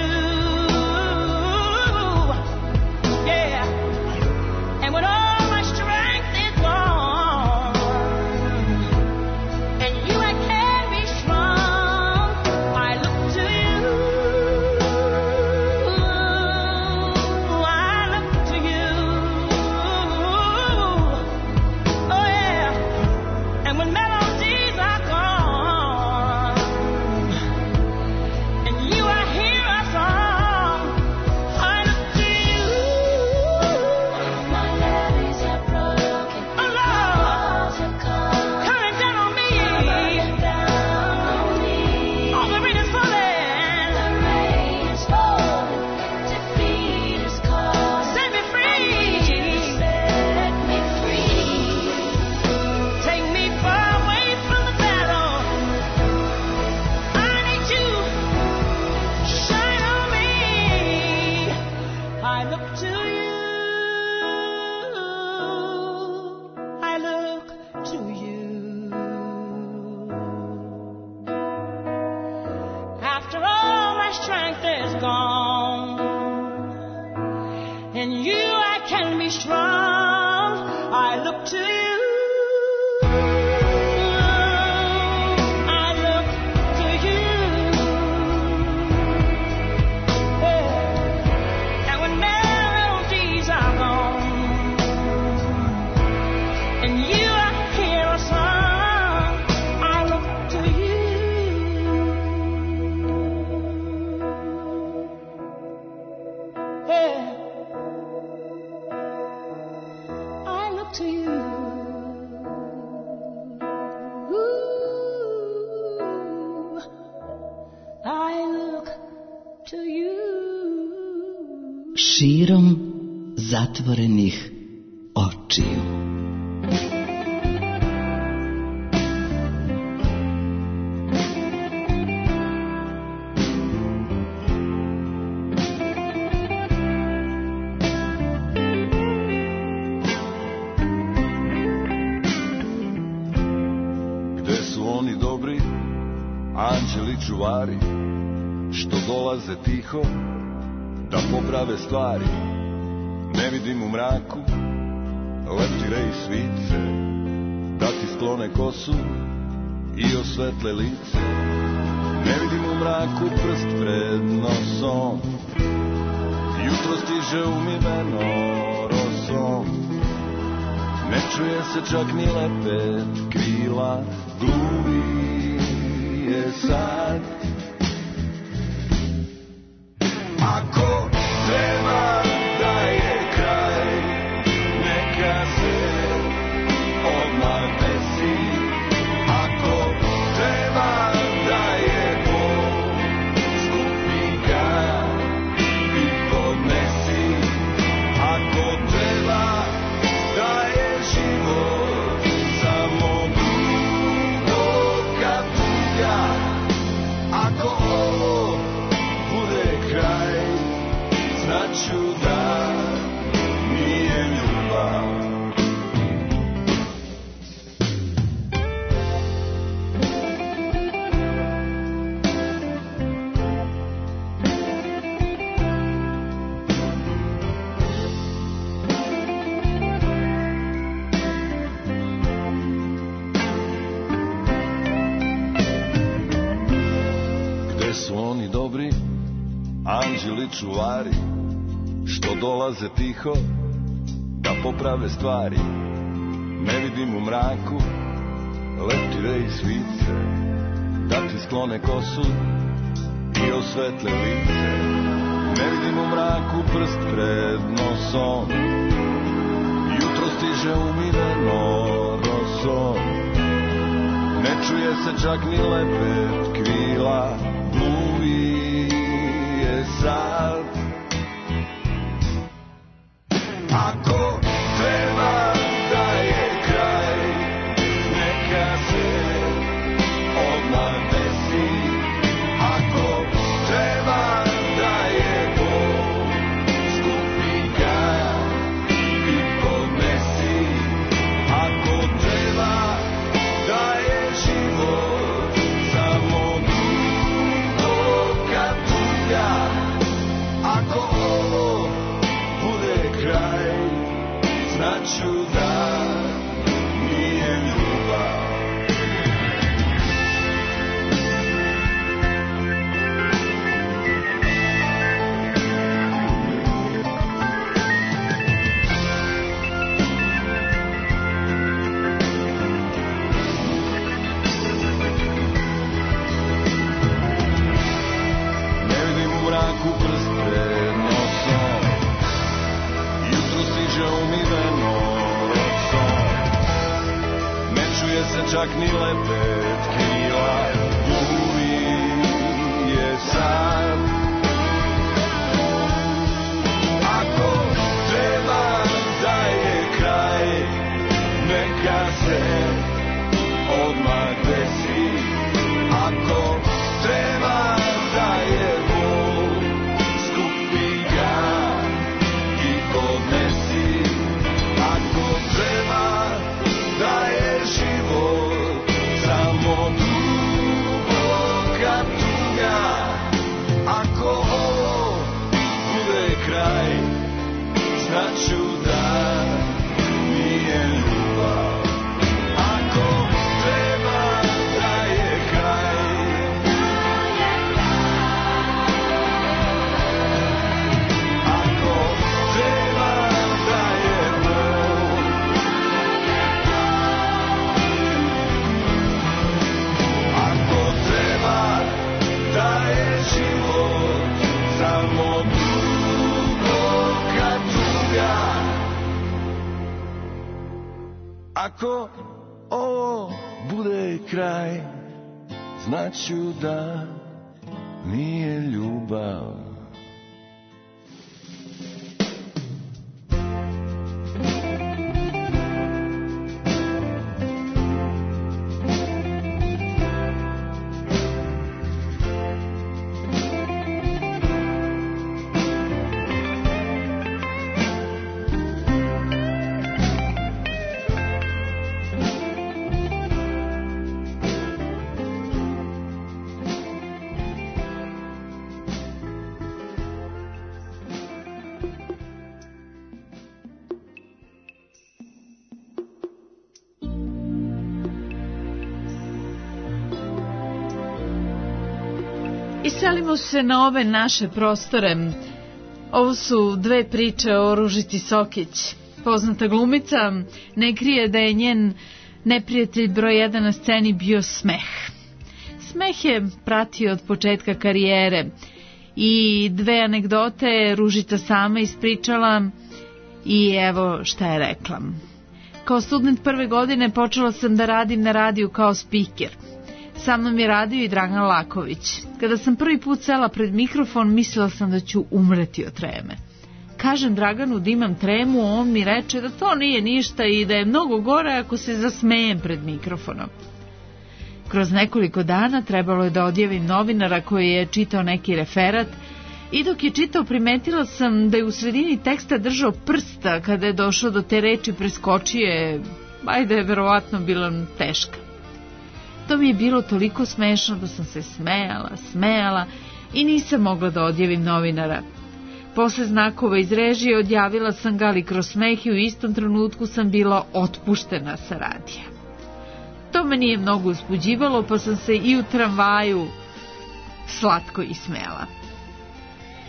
Yeah. And when all my strength is gone, and you I can be strong, I look to you. I look to you. Oh yeah. And when melodies are gone, and you I hear a song, I look to you. My levees are broken, Oh Lord, walls are cold, coming down on me. coming down on me. All the rain is falling. The rain is falling, defeat is calling. Set me free. Set me free. Take me far away from the battle. I need you. Shine on me. I look to you. I look to you. After all my strength is gone, in you I can be strong. I look to you. I look to you. Yeah. And when melodies are gone, and you I hear a song, I look to you. Yeah. I look to you. Ooh, I look to you. Širom zatvorenih očiju. Gde su oni dobri, anđeli čuvari, što dolaze tiho da poprave stvari? Ne vidim u mraku leptire i svice, da ti sklone kosu i osvetle lice. Ne vidim u mraku prst pred nosom, jutro stiže umiveno rosom. Ne čuje se čak ni lepet krila, gluvi je sad. Ako treba da je kraj, neka se odmah desi. Ako treba da je bol, skupi ga i podnesi. Ako treba da je život samo duboka tuga, ako ovo bude kraj, znaću da nije ljubav. anđeli čuvari, što dolaze tiho da poprave stvari. Ne vidim u mraku leptire i svice, da ti sklone kosu i osvetle lice. Ne vidim u mraku prst pred nosom, jutro stiže umiveno rosom. Ne čuje se čak ni lepet krila, gluvi je sad. Ako treba da je kraj, neka se odmah desi. Ako treba da je bol, skupi ga i podnesi. Ako treba da je život samo duboka tuga, ako ovo bude kraj, znaću da nije ljubav. Ne vidim u mraku prst pred nosom, jutro stiže umiveno rosom. Ne čuje se čak ni lepet krila, gluvi je sad. Ako treba da je kraj, neka se odmah desi. Ako treba da je bol, skupi ga i podnesi. Ako treba da je život samo duboka tuga, ako ovo bude kraj, znaću da nije ljubav. Ako treba da je kraj, ako treba da je bol, ako treba da je život samo duboka tuga, ako ovo bude kraj, znaću da nije ljubav. I selimo se na ove naše prostore. Ovo su dve priče o Ružici Sokić. Poznata glumica ne krije da je njen neprijatelj broj jedan na sceni bio smeh. Smeh je pratio od početka karijere i dve anegdote je Ružica sama ispričala i evo šta je rekla. Kao student prve godine počela sam da radim na radiju kao spiker. Sa mnom je radio i Dragan Laković. Kada sam prvi put sela pred mikrofon, mislila sam da ću umreti od treme. Kažem Draganu da imam tremu, on mi reče da to nije ništa i da je mnogo gore ako se zasmejem pred mikrofonom. Kroz nekoliko dana trebalo je da odjavim novinara koji je čitao neki referat i dok je čitao primetila sam da je u sredini teksta držao prsta kada je došao do te reči, preskočio je, ajde je verovatno bila teška. To mi je bilo toliko smešno da sam se smejala, smejala i nisam mogla da odjavim novinara. Posle znakova iz režije odjavila sam ga, ali kroz smeh i u istom trenutku sam bila otpuštena sa radija. To me nije mnogo uzbuđivalo, pa sam se i u tramvaju slatko ismejala.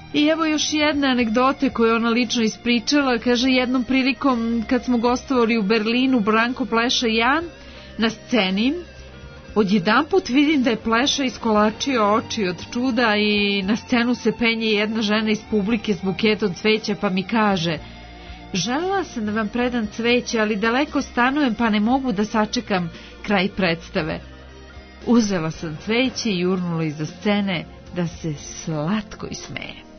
I evo još jedna anegdote koju ona lično ispričala. Kaže, jednom prilikom kad smo gostovali u Berlinu, Branko, Pleša i ja na sceni, odjedanput vidim da je Pleša iskolačio oči od čuda i na scenu se penje jedna žena iz publike s buketom cveća, pa mi kaže: želela sam da vam predam cveće, ali daleko stanujem pa ne mogu da sačekam kraj predstave. Uzela sam cveće i jurnula iza scene da se slatko ismeje.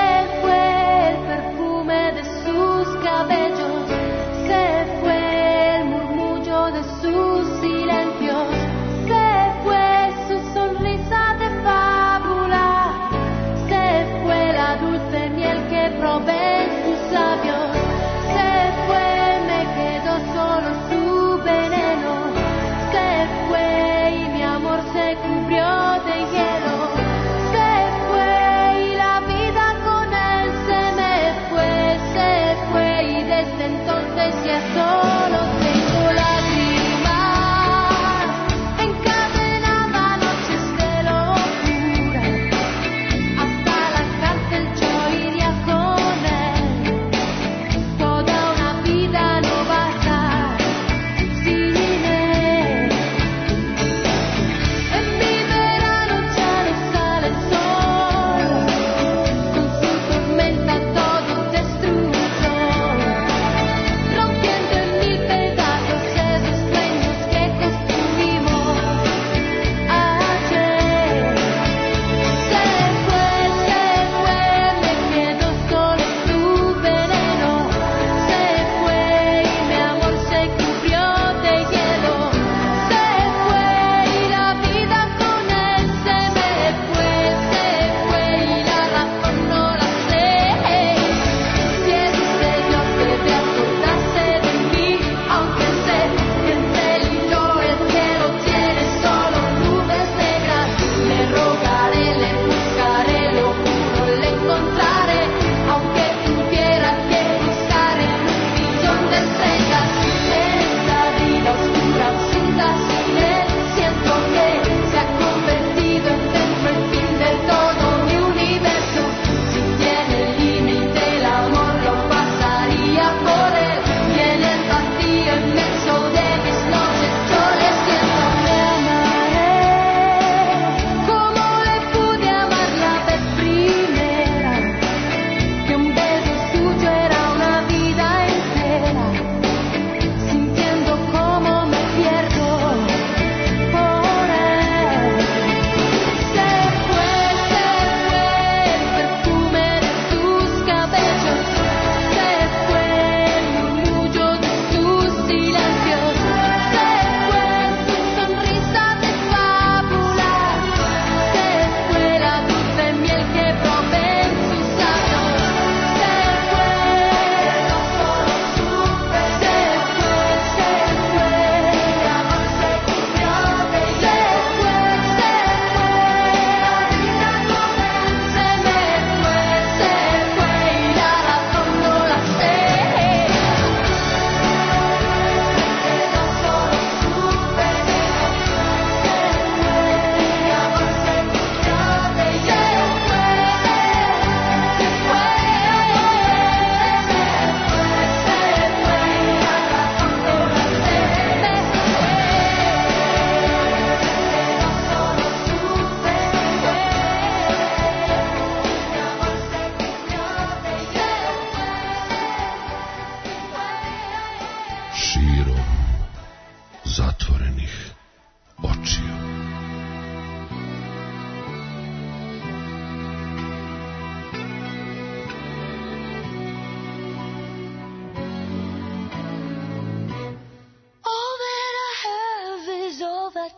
Se fue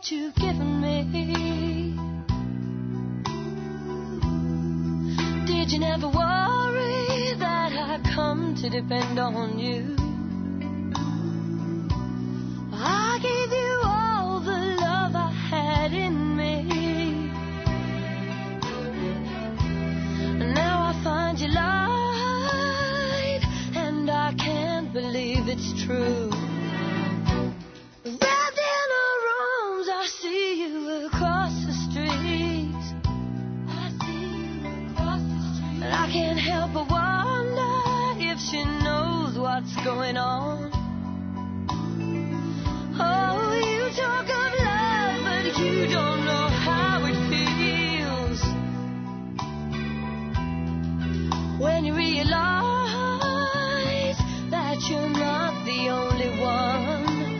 what you've given me. Did you never worry that I've come to depend on you? I gave you all the love I had in me. Now I find you lied, and I can't believe it's true. Wrapped in her arms, I see you across the street. I see you across the street. And I can't help but wonder if she knows what's going on. Oh, you talk of love, but you don't know how it feels when you realize that you're not the only one.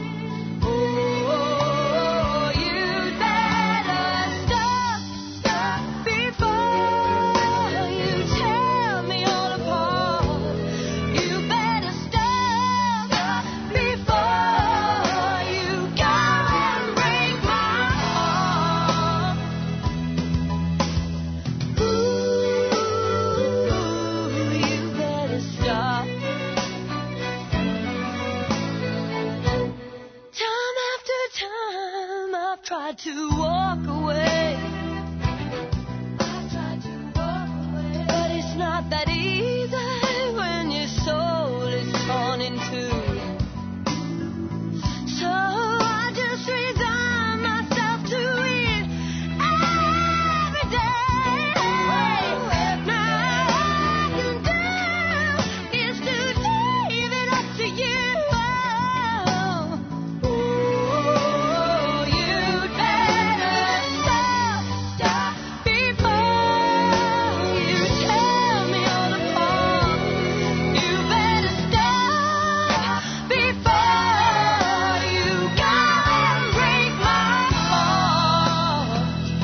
Oh, you'd better stop, stop before you tear me all apart. You better stop, stop before you go and break my heart. Ooh, you better stop. Time after time I've tried to walk away. I've tried to walk away. But it's not that easy when your soul is torn in two. So I just resign myself to it every day. Now all I can do is to leave it up to you. Oh, you'd better stop, stop before you tear me all apart. You better stop before you go and break my heart.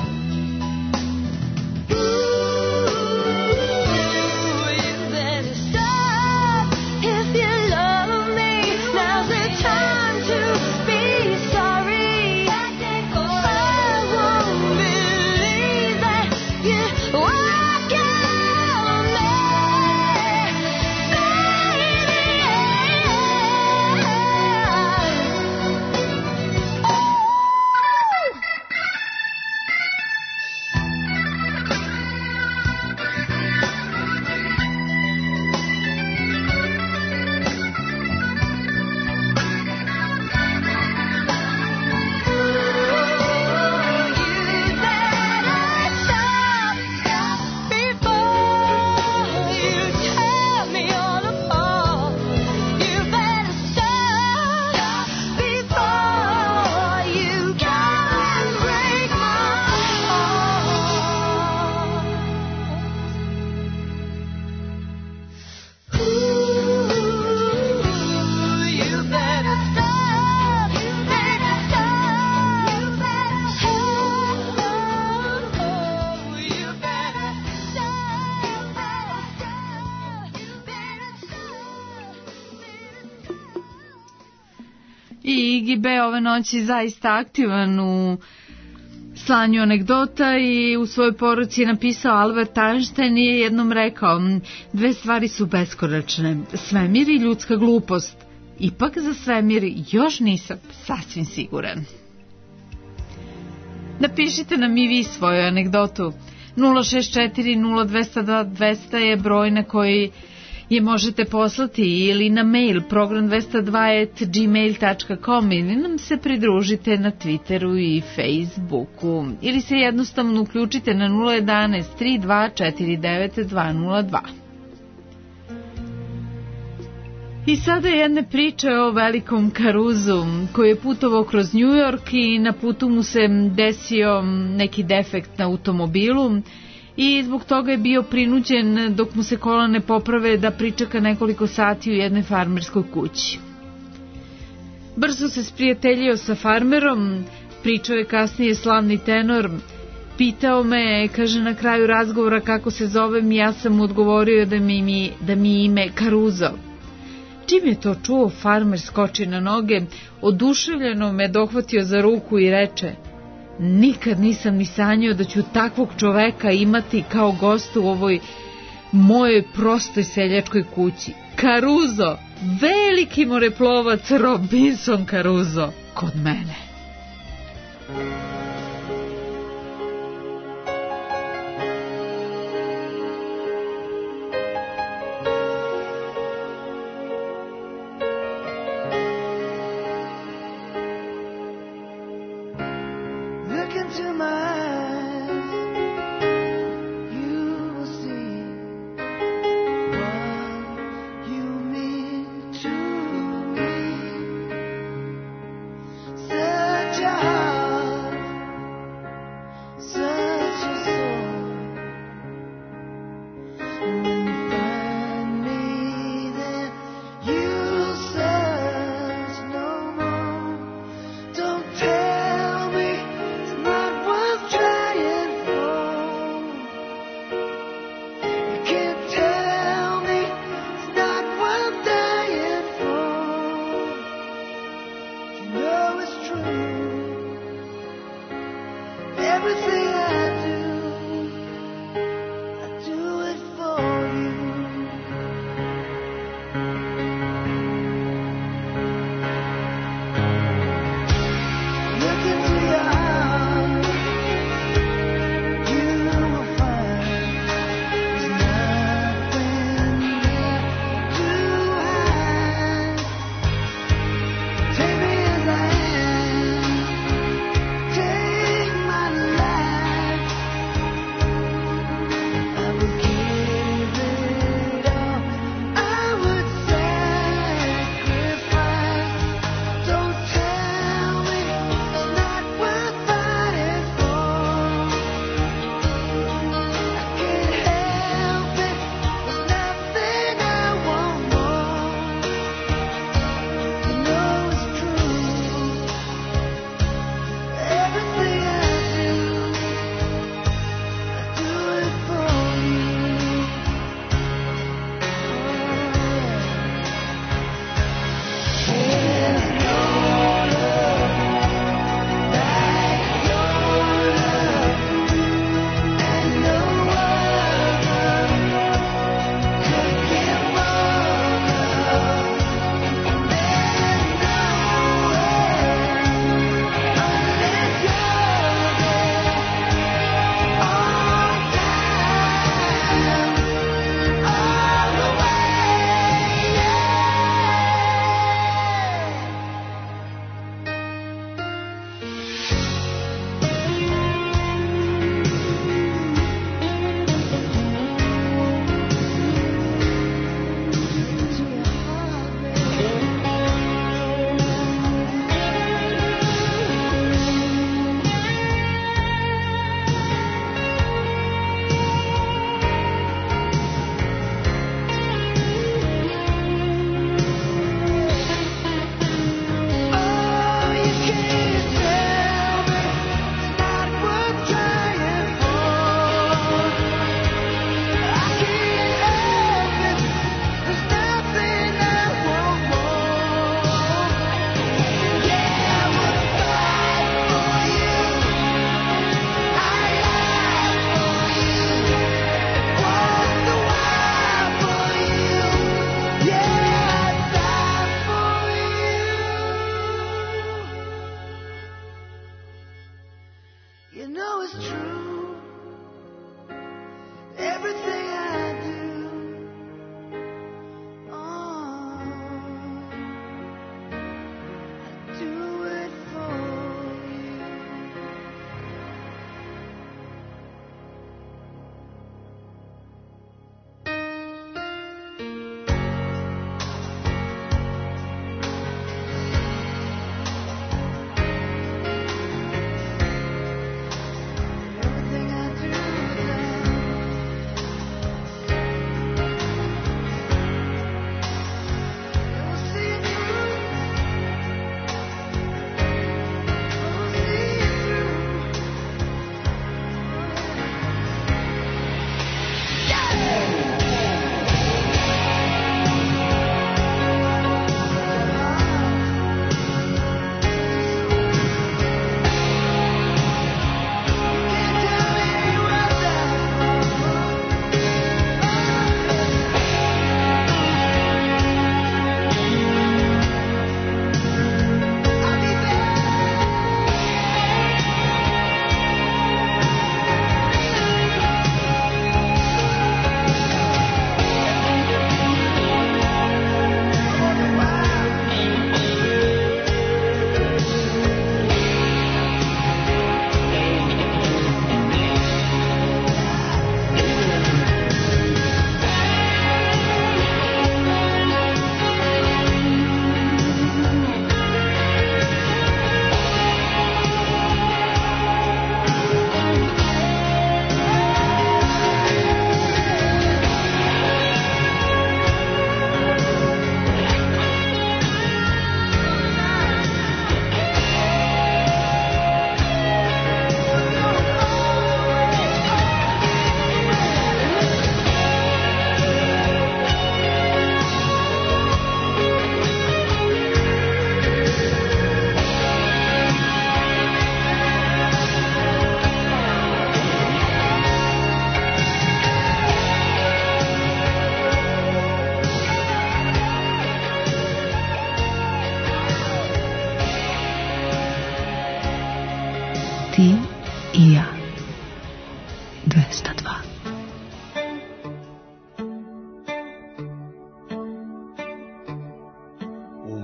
Ooh, you better stop if you love me. Now's the time to be sorry. I won't believe that you walk out on me, I Iggy B ove noći zaista aktivan u slanju anegdota i u svojoj poruci je napisao: Albert Einstein je jednom rekao: dve stvari su beskonačne, svemir i ljudska glupost. Ipak za svemir još nisam sasvim siguran. Napišite nam i vi svoju anegdotu. nula šest četiri nula dva nula dva dva nula nula je broj na koji je možete poslati, ili na mail program dvesta dva at gmail tačka com, ili nam se pridružite na Twitteru i Facebooku, ili se jednostavno uključite na nula jedanaest tri dva četiri devet dva nula dva. I sada jedne priče o velikom Carusu koji je putovao kroz New York i na putu mu se desio neki defekt na automobilu i zbog toga je bio prinuđen, dok mu se kola ne poprave, da pričeka nekoliko sati u jednoj farmerskoj kući. Brzo se sprijateljio sa farmerom, pričao je kasnije slavni tenor. Pitao me, kaže, na kraju razgovora kako se zovem i ja sam mu odgovorio da mi, mi, da mi je ime Caruso. Čim je to čuo, farmer skoči na noge, oduševljeno me dohvatio za ruku i reče: Nikad nisam ni sanjao da ću takvog čoveka imati kao gosta u ovoj mojoj prostoj seljačkoj kući. Caruso, veliki moreplovac Robinson Caruso, kod mene. Look into my eyes, you will see what you mean to me. Such a heart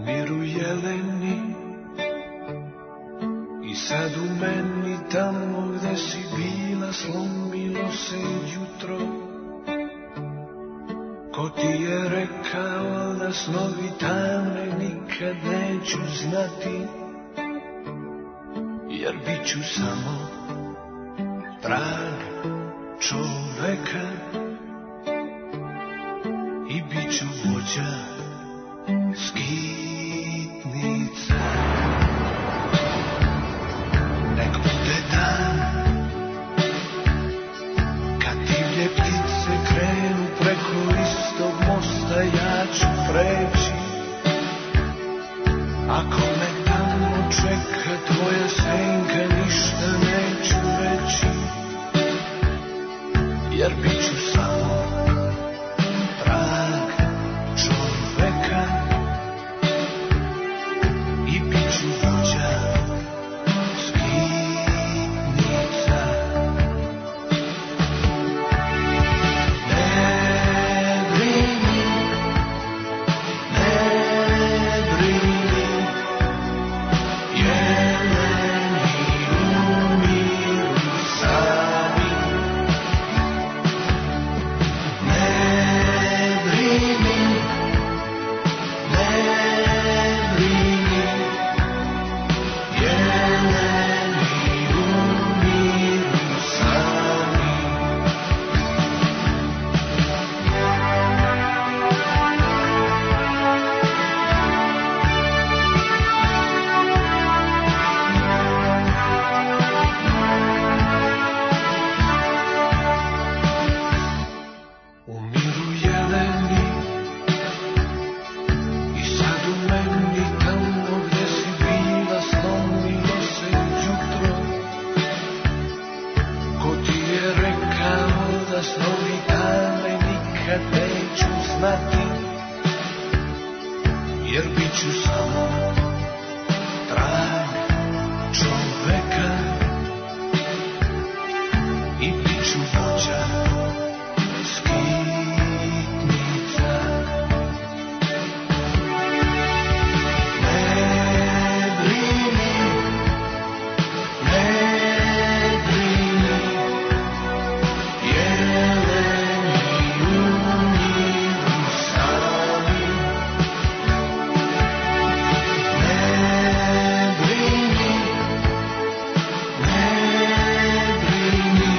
umiru jeleni i sad u meni tamo gde si bila slomilo se jutro. Ko ti je rekao da snovi tame nikad neću znati, jer bit ću samo trag čoveka i bit ću vođa skitnica. Nek bude dan kad divlje ptice krenu preko istog mosta, ja ću preći. Ako me tamo čeka tvoja senka, ništa neću reći, jer bit ću samo trag čoveka i bit ću vođa skitnica. Ne brini, ne brini, jeleni umiru sami. Ne brini, ne brini, jeleni umiru sami. Umiru jeleni i sad u meni tamo gde si bila slomilo se jutro. Ko ti je rekao da snovi tame nikad neću znati, jer bit ću samo trag čoveka i bit ću vođa skitnica. Ne brini, ne brini, jeleni umiru sami. Ne brini, ne brini,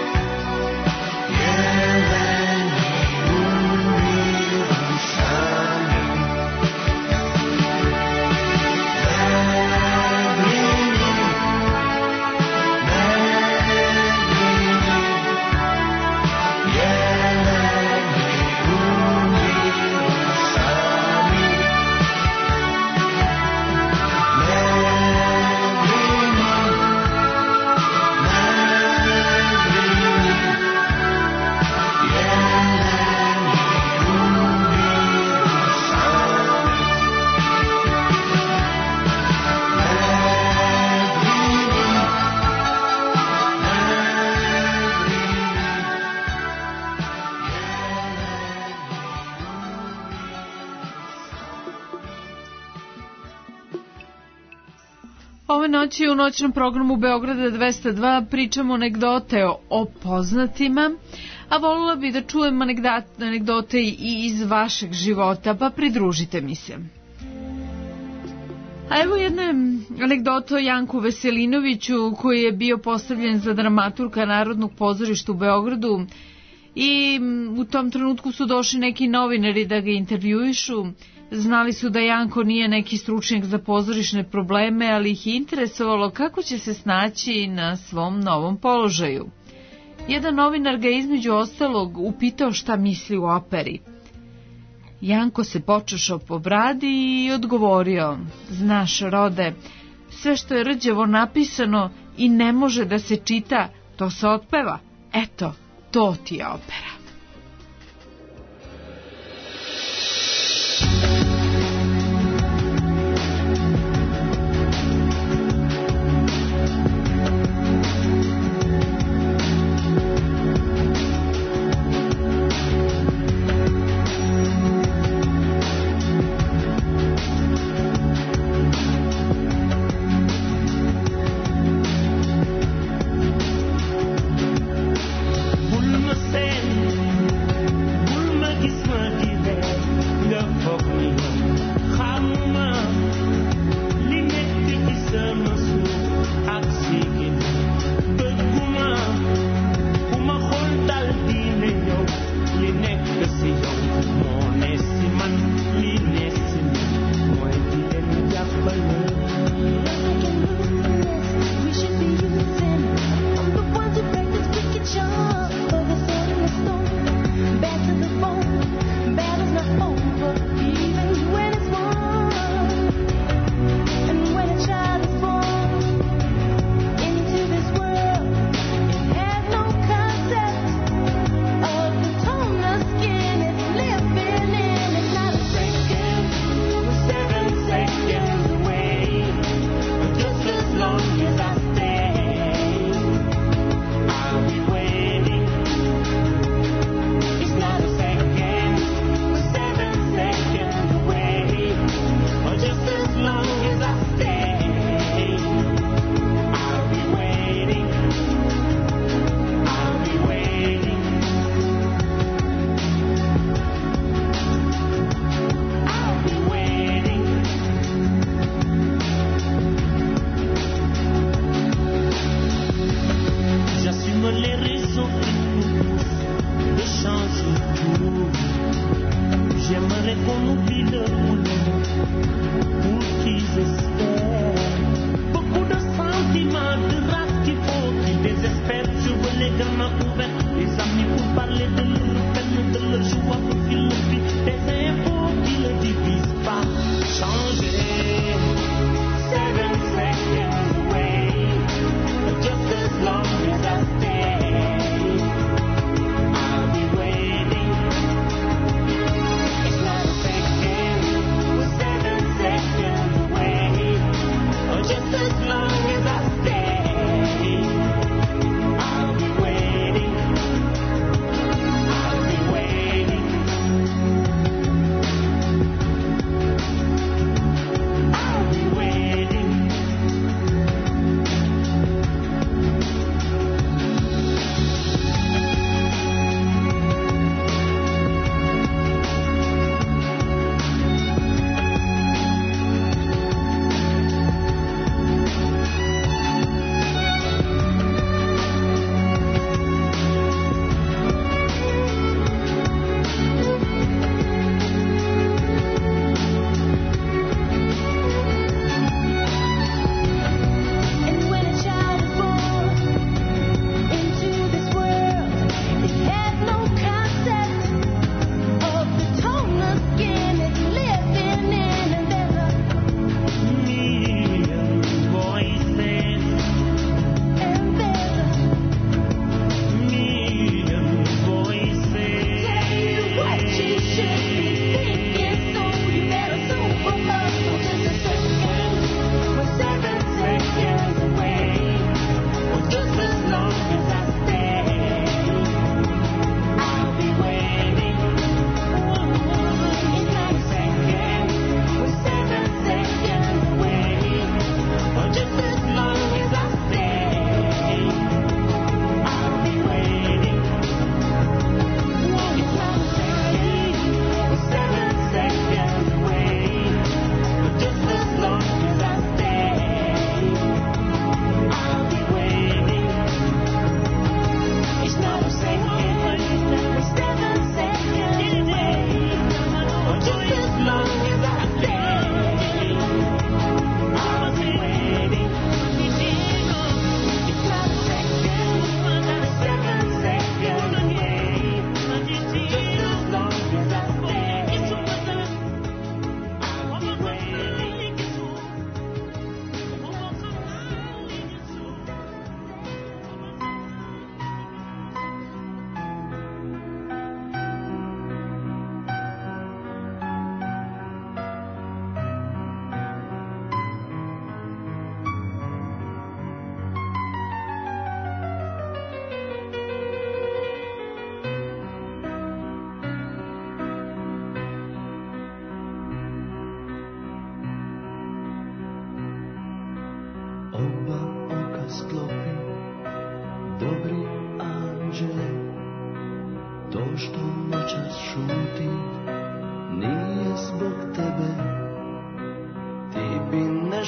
jeleni umiru sami. Ove noći u noćnom programu Beograda dvesta dva pričamo anegdote o poznatima, a volila bi da čujem anegdote i iz vašeg života, pa pridružite mi se. A evo jedne anegdote o Janku Veselinoviću, koji je bio postavljen za dramaturga Narodnog pozorišta u Beogradu i u tom trenutku su došli neki novinari da ga intervjuišu. Znali su da Janko nije neki stručnjak za pozorišne probleme, ali ih je interesovalo kako će se snaći na svom novom položaju. Jedan novinar ga između ostalog upitao šta misli o operi. Janko se počešao po bradi i odgovorio: znaš, Rode, sve što je rđavo napisano i ne može da se čita, to se otpeva. Eto, to ti je opera.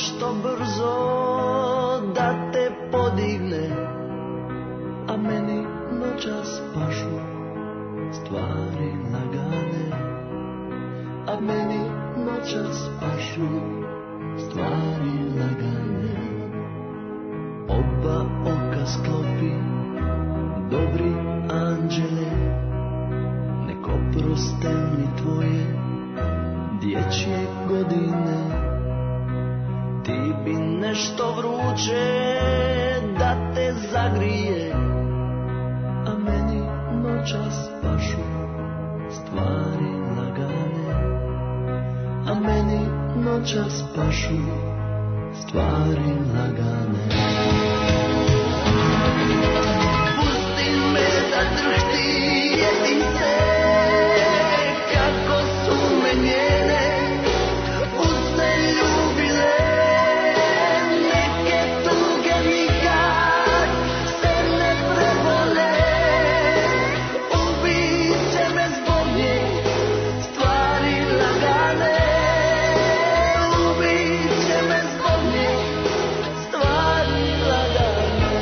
nešto brzo da te podigne, a meni noćas pašu stvari lagane, a meni noćas pašu stvari lagane. Oba oka sklopi, dobri anđele, nek oproste mi tvoje dječje godine. Ti bi nešto vruće da te zagrije, a meni noćas pašu stvari lagane, a meni noćas pašu stvari lagane. Pusti me da drhti jedince, kako su me njene usne ljubile. Neke tuge nikad se ne prebole, ubit će me zbog nje stvari lagane, ubit će me zbog nje stvari lagane.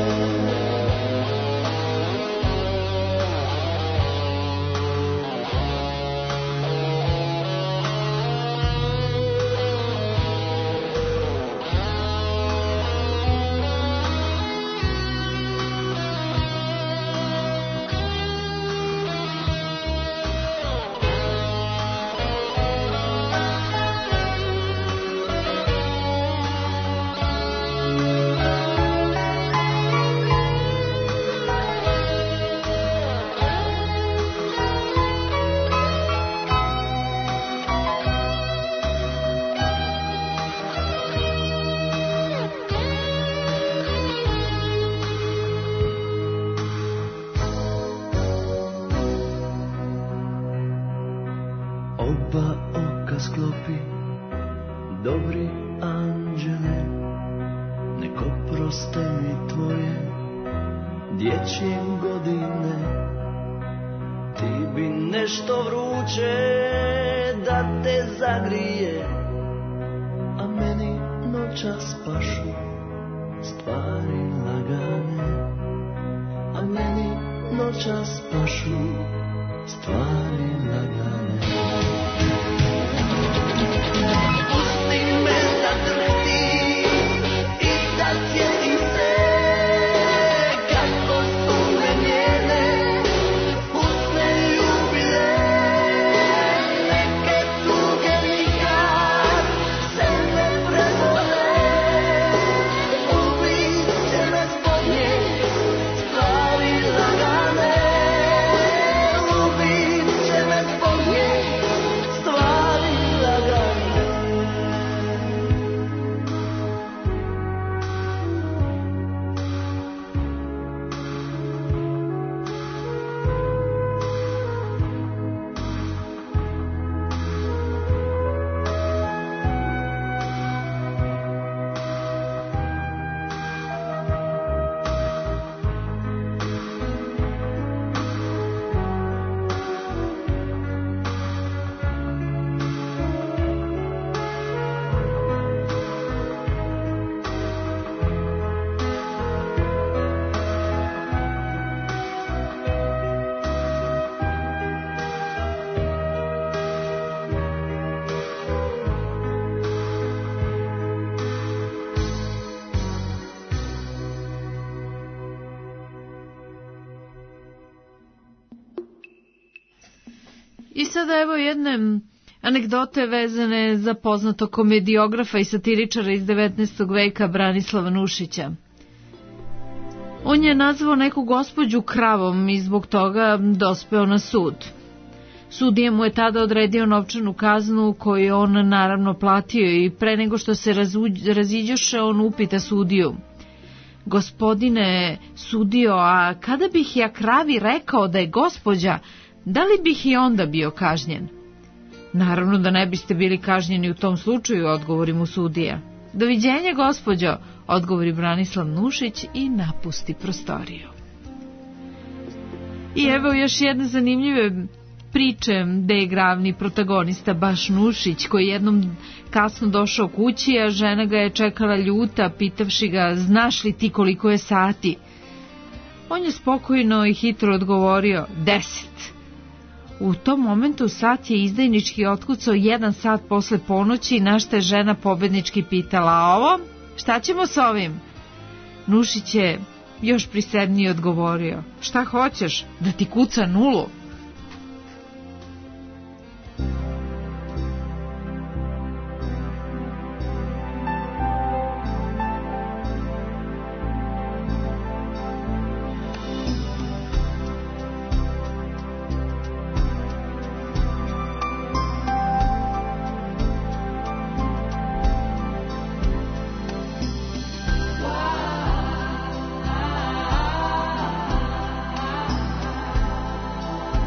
Oba oka sklopi, dobri anđele, nek oproste mi tvoje dječje godine. Ti bi nešto vruće da te zagrije, a meni noćas pašu stvari lagane, a meni noćas pašu stvari lagane. Pusti me da drhti i da sjetim se, kako su me njene usne ljubile. Neke tuge nikad se ne prebole, ubit će me zbog nje stvari lagane, ubit će me zbog nje stvari lagane. I sada evo jedne anegdote vezane za poznatog komediografa i satiričara iz devetnaestog veka Branislava Nušića. On je nazvao neku gospođu kravom i zbog toga dospeo na sud. Sudija mu je tada odredio novčanu kaznu koju je on naravno platio i pre nego što se raziđoše on upita sudiju: gospodine sudio, a kada bih ja kravi rekao da je gospođa, da li bih i onda bio kažnjen? Naravno da ne biste bili kažnjeni u tom slučaju, odgovori mu sudija. Doviđenja, gospođo, odgovori Branislav Nušić i napusti prostoriju. I evo još jedne zanimljive Priče da je glavni protagonista baš Nušić, koji je jednom kasno došao kući, a žena ga je čekala ljuta, pitavši ga, znaš li ti koliko je sati? On je spokojno i hitro odgovorio, deset. U tom momentu sat je izdajnički otkucao jedan sat posle ponoći, na šta je žena pobednički pitala, a ovo, šta ćemo s ovim? Nušić je još prisednije odgovorio, šta hoćeš, da ti kuca nulu? Wow.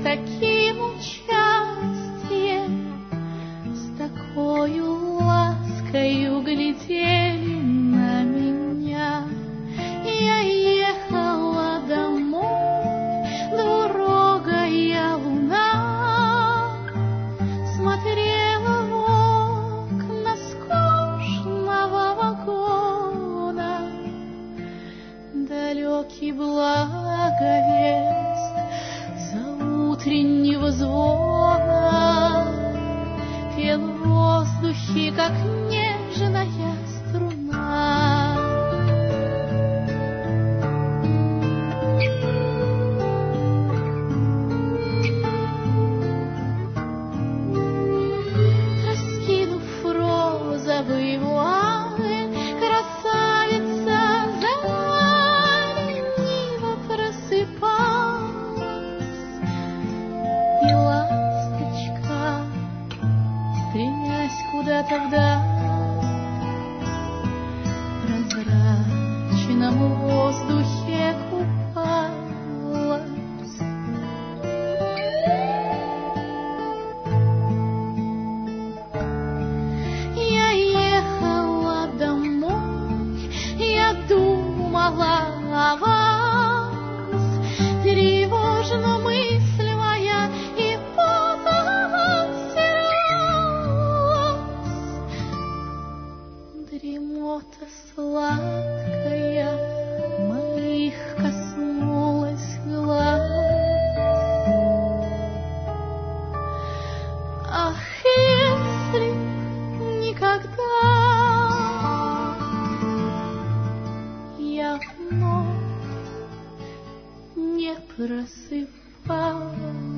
с таким участием, с такою ласкою глядели на меня. Я ехала домой, дорогая луна смотрела в окна скучного вагона. Далекий благовест заутреннего звона пел в воздухе, как нежная струна. Раскинув розовые вуали, красавица лениво просыпалась, и ласточка, стремясь куда-то вдаль, в прозрачном воздухе купалась. Я ехала домой, я думала о вас, тревожна мысль моя и полна слез. Дремота сладкая моих коснулась глаз. Ах, если никогда я вновь не просыпалась.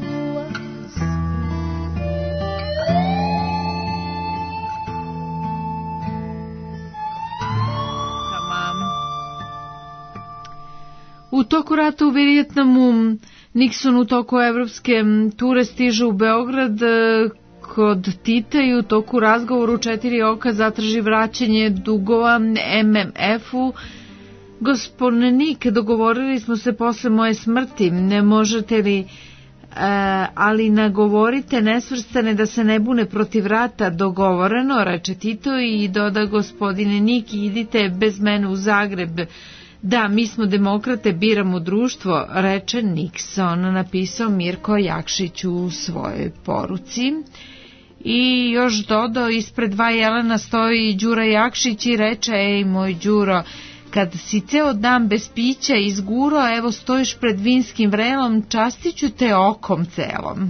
U toku rata u Vijetnamu Nixon u toku evropske ture stiže u Beograd kod Tita i u toku razgovoru četiri oka zatraži vraćanje dugova M M F-u. Gospodinik, dogovorili smo se posle moje smrti, ne možete li, e, ali nagovorite nesvrstane da se ne bune protiv rata. Dogovoreno, reče Tito i doda gospodine Nik, idite bez mene u Zagreb. Da, mi smo demokrate, biramo društvo, reče Nixon, napisao Mirko Jakšić u svojoj poruci. I još dodao, ispred dva jelena stoji Đura Jakšić i reče, ej moj Đuro, kad si ceo dan bez pića izguro, evo stojiš pred vinskim vrelom, častiću te okom celom.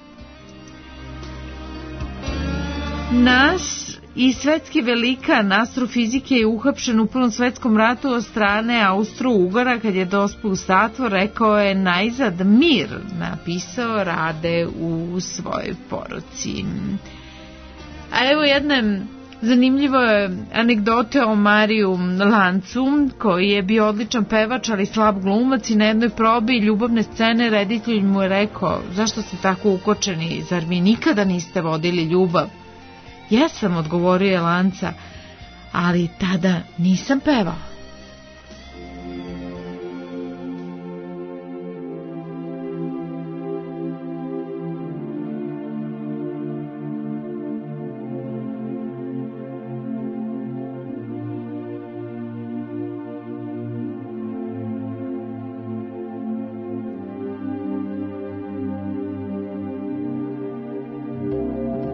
Naš i svetski velikan astrofizike je uhapšen u Prvom svetskom ratu od strane Austro-Ugara. Kad je dospeo u zatvor, rekao je najzad mir, napisao Rade u svojoj poruci. A evo jedne zanimljive anegdote o Mariju Lancu, koji je bio odličan pevač, ali slab glumac, i na jednoj probi ljubavne scene reditelj mu je rekao, zašto ste tako ukočeni, zar vi nikada niste vodili ljubav? Jesam, odgovorio je Lanca, ali tada nisam pevao.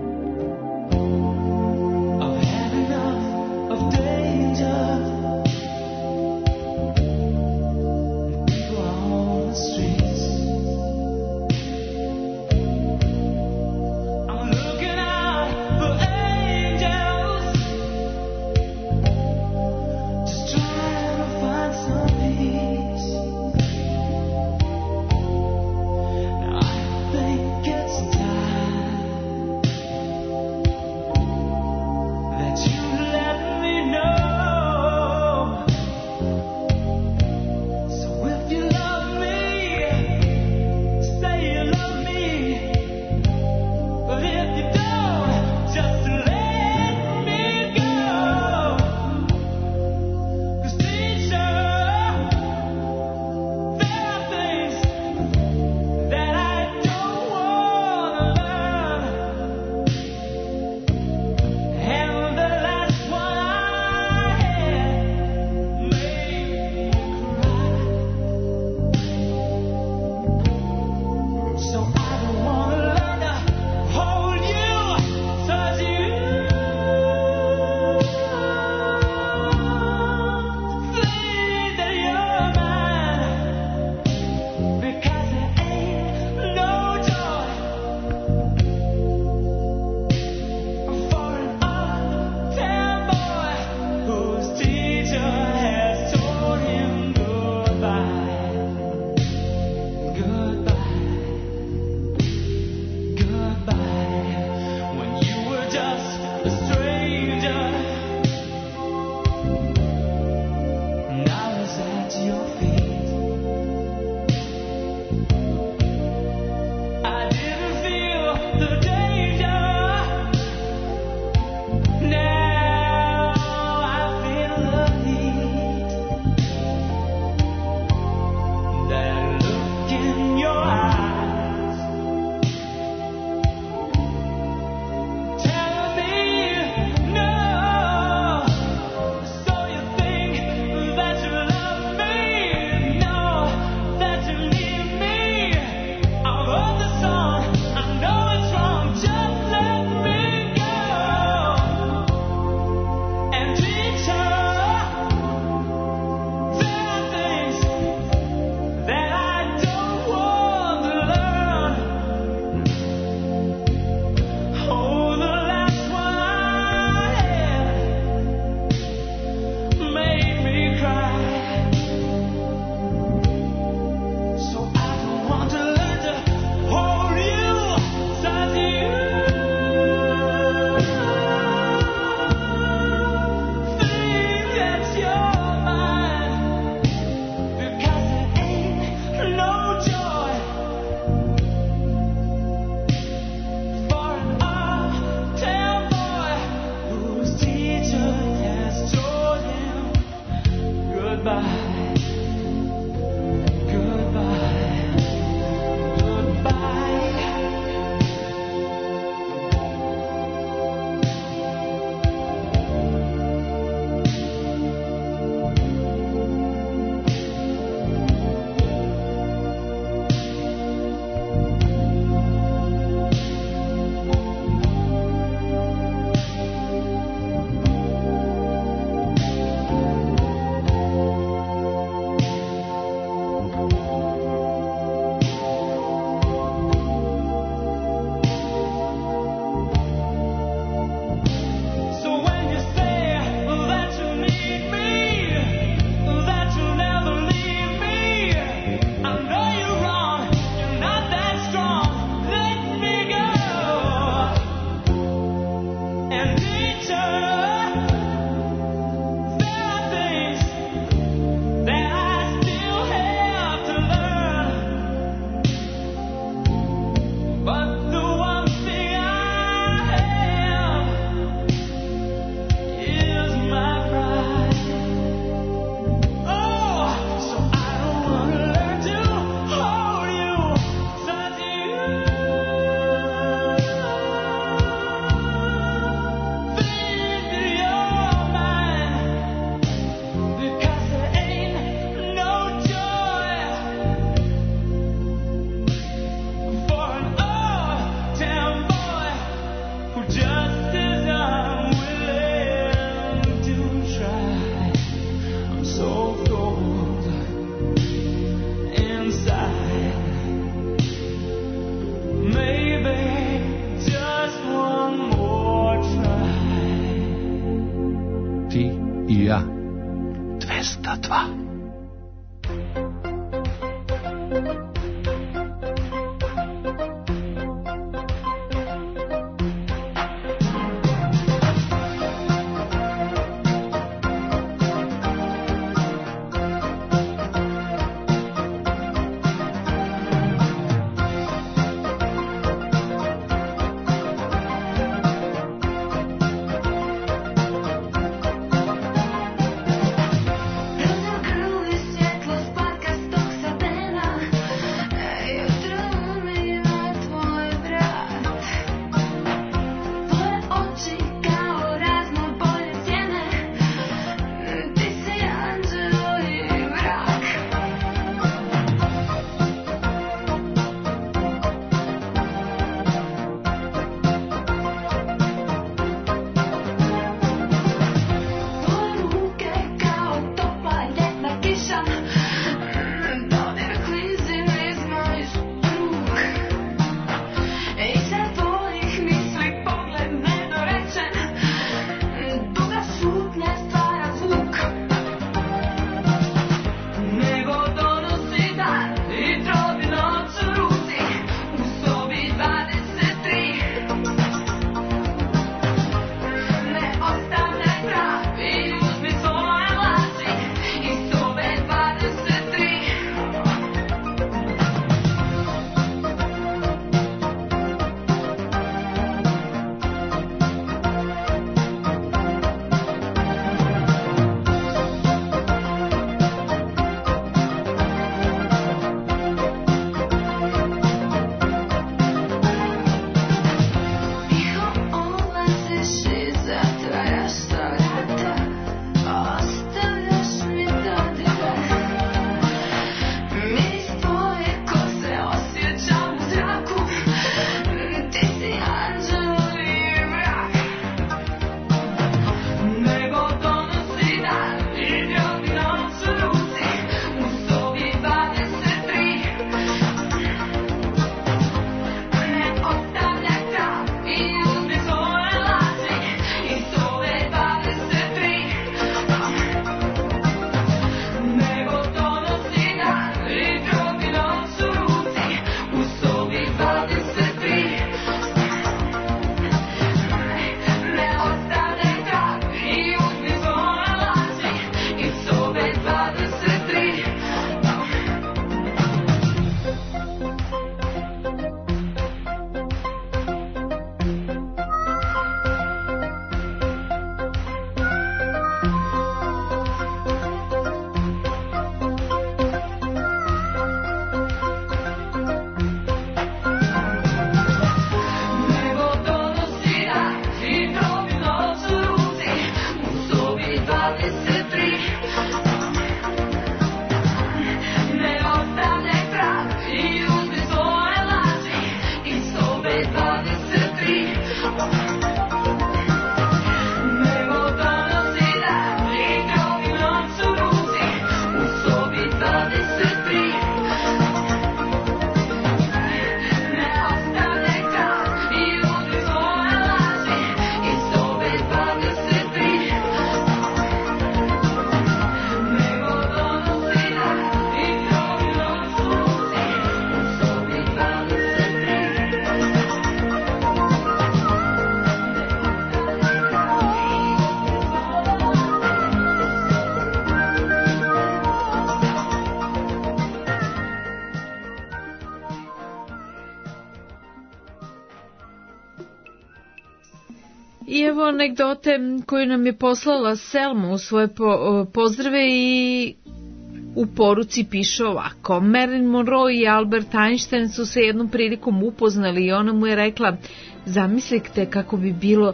I've had enough of danger. Oluja dvesta dva. I evo anegdote koju nam je poslala Selma u svoje po, pozdrave i u poruci piše ovako. Marilyn Monroe i Albert Einstein su se jednom prilikom upoznali i ona mu je rekla: zamislite kako bi bilo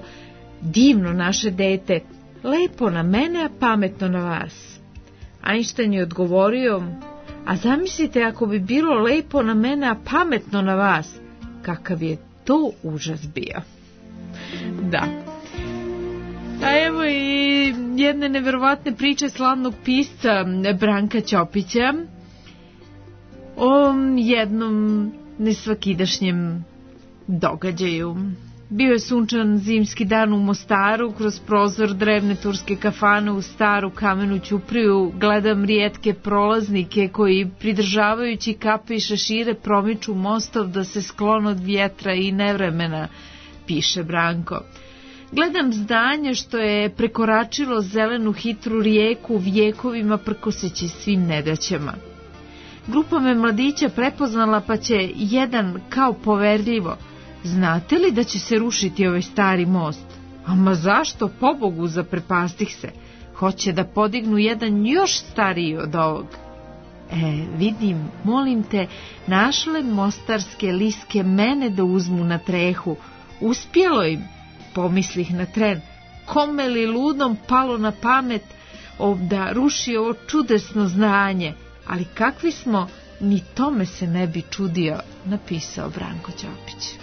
divno naše dete, lepo na mene, a pametno na vas. Einstein je odgovorio: a zamislite ako bi bilo lepo na mene, a pametno na vas, kakav je to užas bio. Da. A evo i jedne neverovatne priče slavnog pisca Branka Ćopića o jednom nesvakidašnjem događaju. Bio je sunčan zimski dan u Mostaru, kroz prozor drevne turske kafane u staru kamenu ćupriju gledam rijetke prolaznike koji, pridržavajući kape i šešire, promiču mostov da se sklon od vjetra i nevremena, piše Branko. Gledam zdanje što je prekoračilo zelenu hitru rijeku vjekovima prkoseći svim nedaćama. Grupa me mladića prepoznala pa će jedan kao poverljivo: znate li da će se rušiti ovaj stari most? Ama zašto, pobogu, zaprepastih se. Hoće da podignu jedan još stariji od ovog. E, vidim, molim te, našle mostarske liske mene da uzmu na trehu. Uspjelo im, pomislih na tren. Kome li ludom palo na pamet da ruši ovo čudesno znanje? Ali kakvi smo, ni tome se ne bi čudio, napisao Branko Ćopić.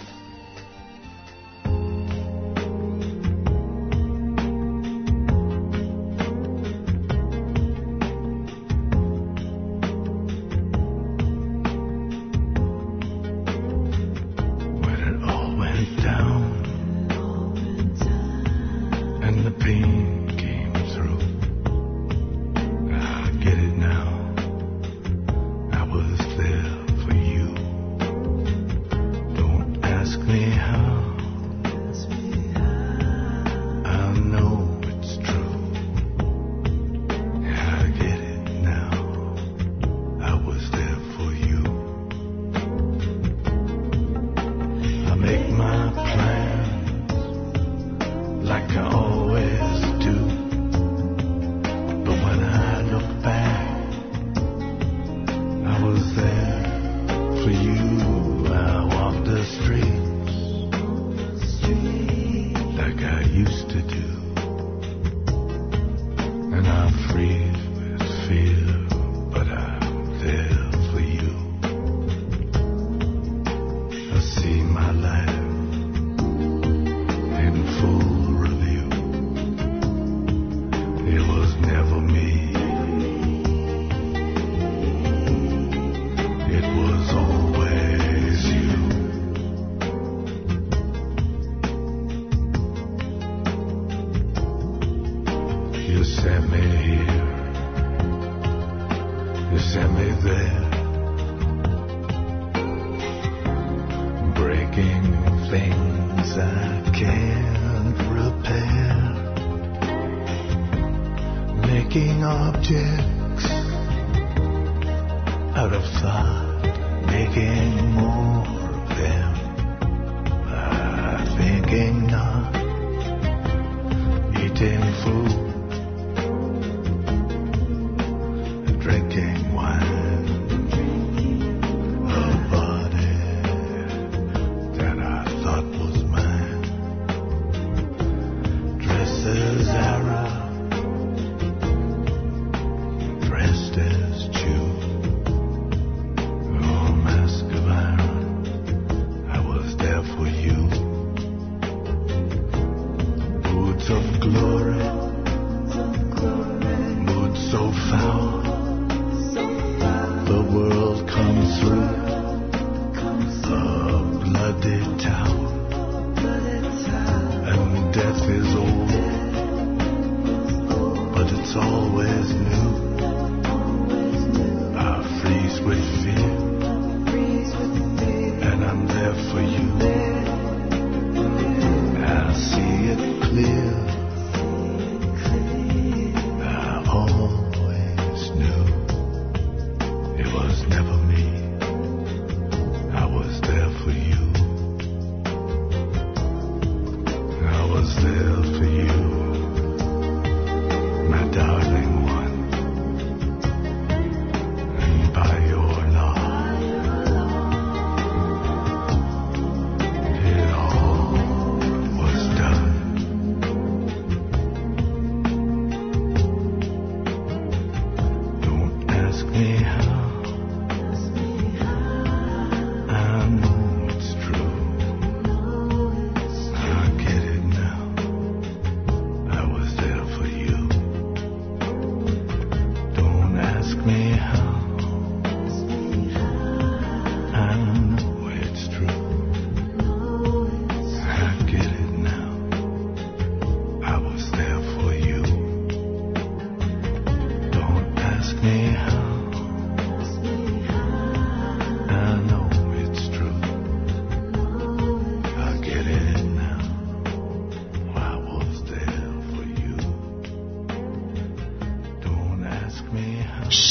There for you, my darling one.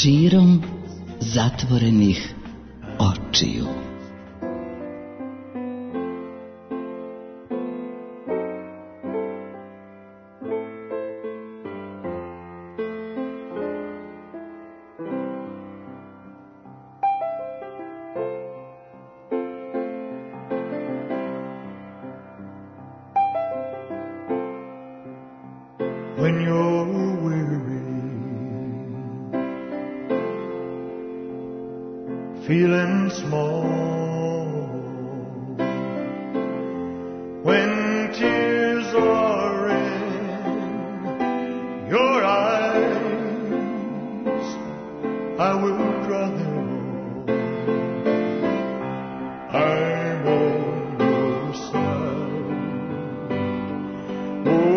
širom zatvorenih očiju. When you're weary, feeling small, when tears are in your eyes, I will dry them all. I'm on your side. Oh,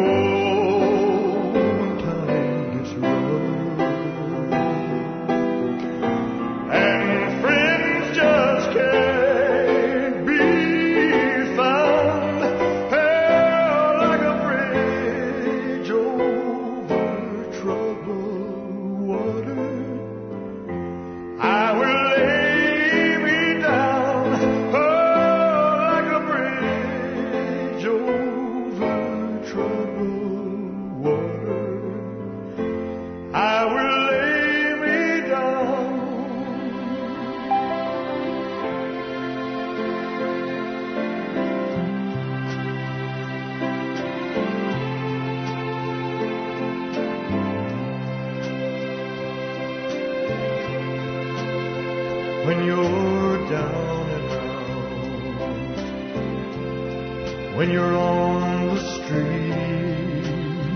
when you're down and out, when you're on the street,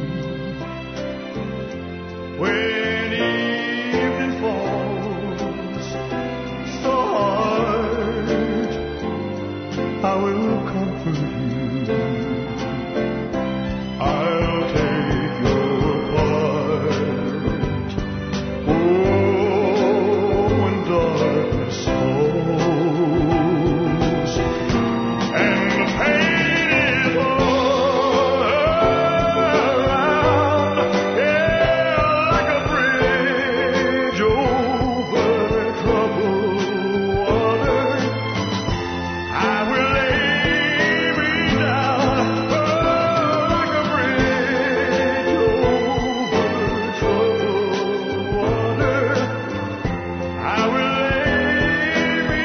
when evening falls so hard, I will comfort you. I'll take your part. Oh, when darkness falls and the pain is all around, yeah, like a bridge over troubled water, I will lay me down. Oh, like a bridge over troubled water, I will lay me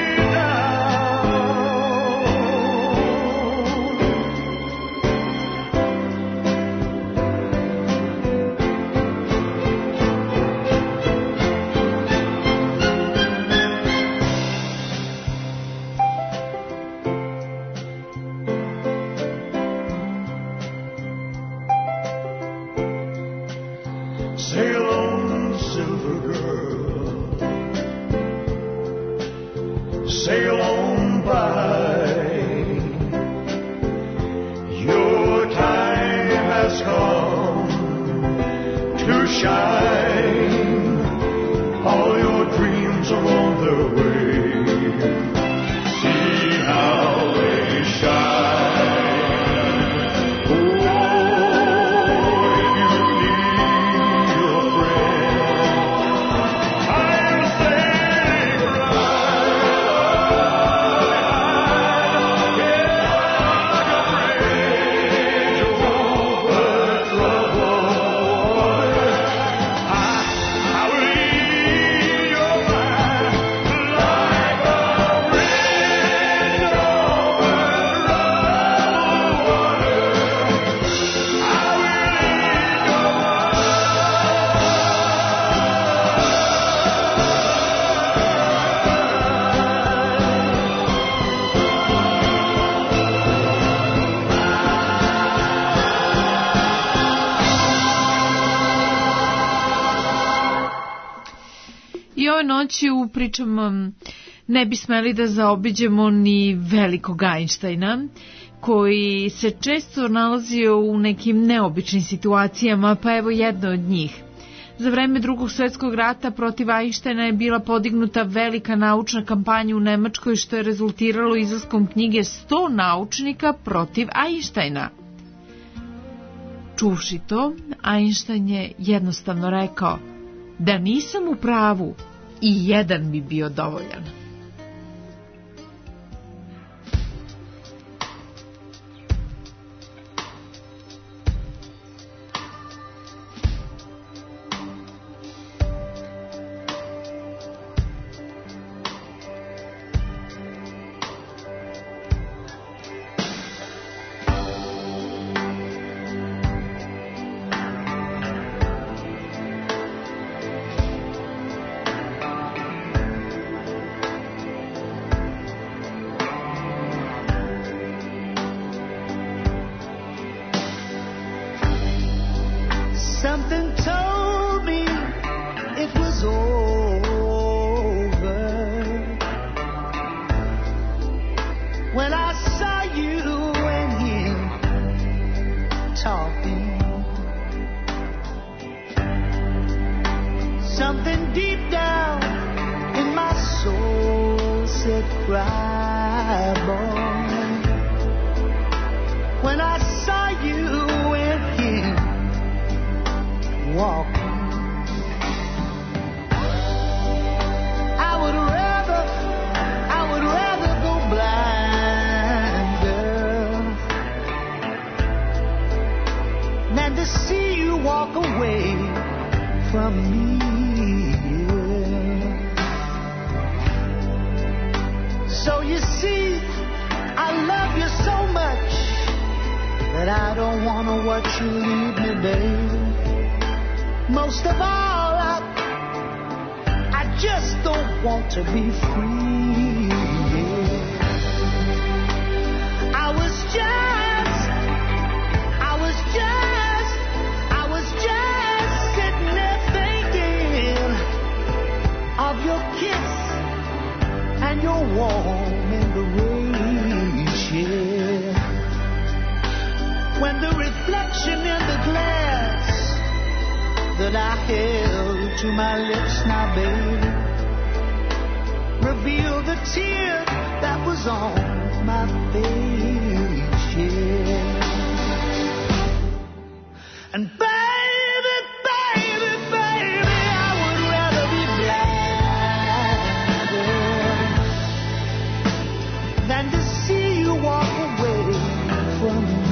sail on, silver girl, sail on by. Your time has come to shine. All your dreams are on their way. See how they shine. Oh, if you need your friend, I'm sailing right, yeah, like a bridge over troubled water. I, I will lead your mind like a bridge over troubled water. I will lead your I ove noći u pričama ne bi smeli da zaobiđemo ni velikog Einsteina, koji se često nalazio u nekim neobičnim situacijama, pa evo jedna od njih. Za vreme Drugog svjetskog rata protiv Einsteina je bila podignuta velika naučna kampanja u Nemačkoj, što je rezultiralo izlaskom knjige sto naučnika protiv Einsteina. Čuvši to, Einstein je jednostavno rekao: Da nisam u pravu, i jedan bi bio dovoljan. Something told me it was over when I saw you and him talking. Something deep down in my soul said, cry, boy. When I saw you and him walking, I would rather, I would rather go blind, girl, than to see you walk away from me. So you see, I love you so much that I don't want to watch you leave me, babe. Most of all, I, I just don't want to be free. I was just, I was just, I was just sitting there thinking of your kiss and your warm embrace, yeah. When the reflection in the glass that I held to my lips now, baby, revealed the tear that was on my face, yeah. And baby, baby, baby, I would rather be blind than to see you walk away from me.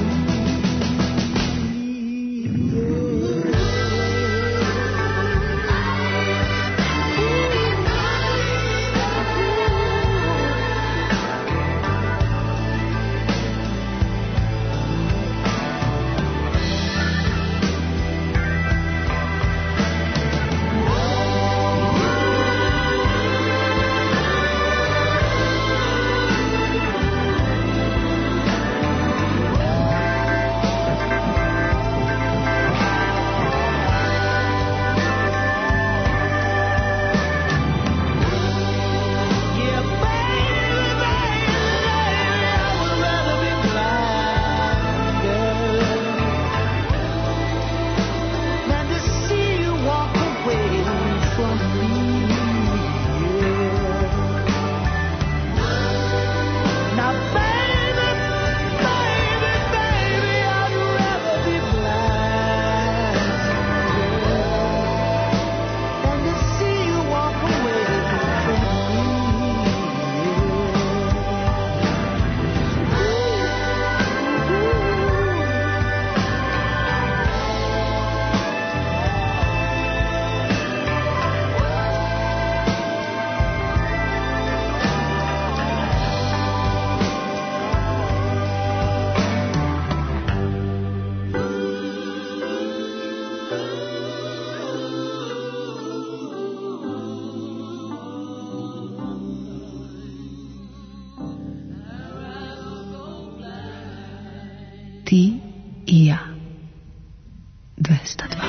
Ti i ja. dvesta dva.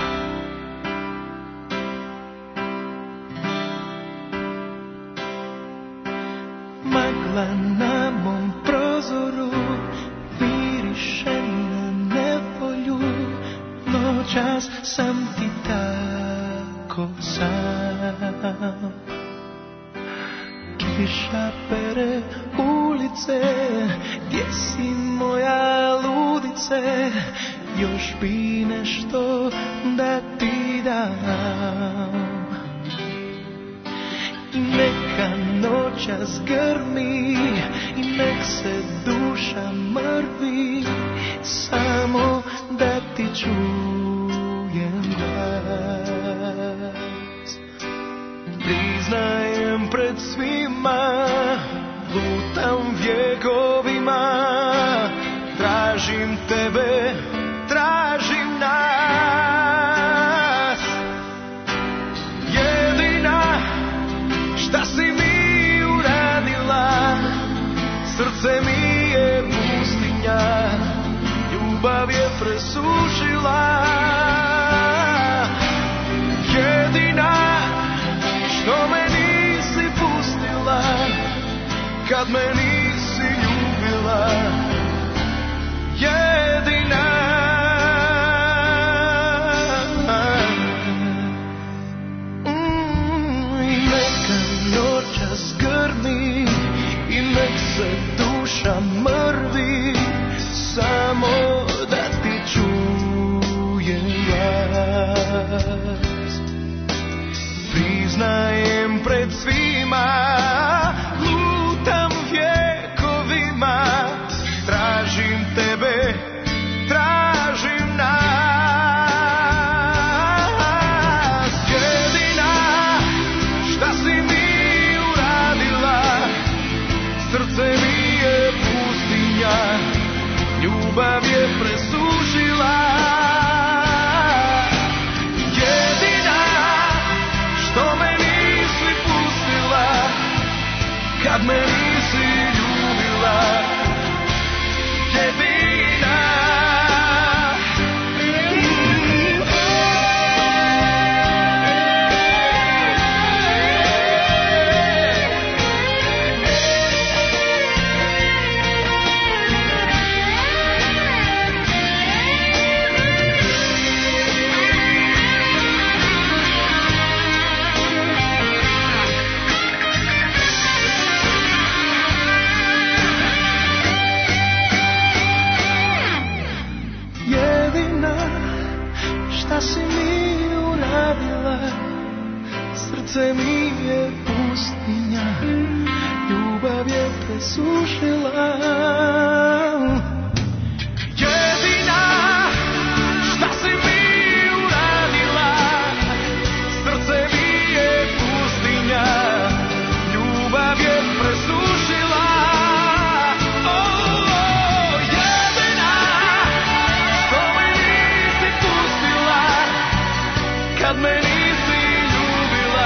Magla na mom prozoru miriše na nevolju. Noćas sam ti tako sam. Kiša pere ulice, gdje si moja ludice? Još bi nešto da ti dam. neka noćas grmi i nek se duša mrvi, samo da ti čujem glas. Priznajem pred svima, lutam vjekovima, tražim tebe, tražim nas. Jedina šta si mi uradila, srce mi je pustinja, ljubav je presušila. Jedina što me nisi pustila, kad me nisi ljubila. Jedina. Mm, I neka noćas grmi i nek se duša mrvi, samo da ti čujem glas. Priznajem pred svima, lutam vjekovima, tražim tebe, tražim nas. Jedina šta si mi uradila, srce mi je pustinja, ljubav je presušila. Jedina što me nisi pustila, kad me nisi ljubila. Jedina. Šta si mi uradila, srce mi je pustinja, ljubav je presušila. Jedina šta si mi uradila, srce mi je pustinja, ljubav je presušila. Oh, jedina što me nisi pustila, kad me nisi ljubila.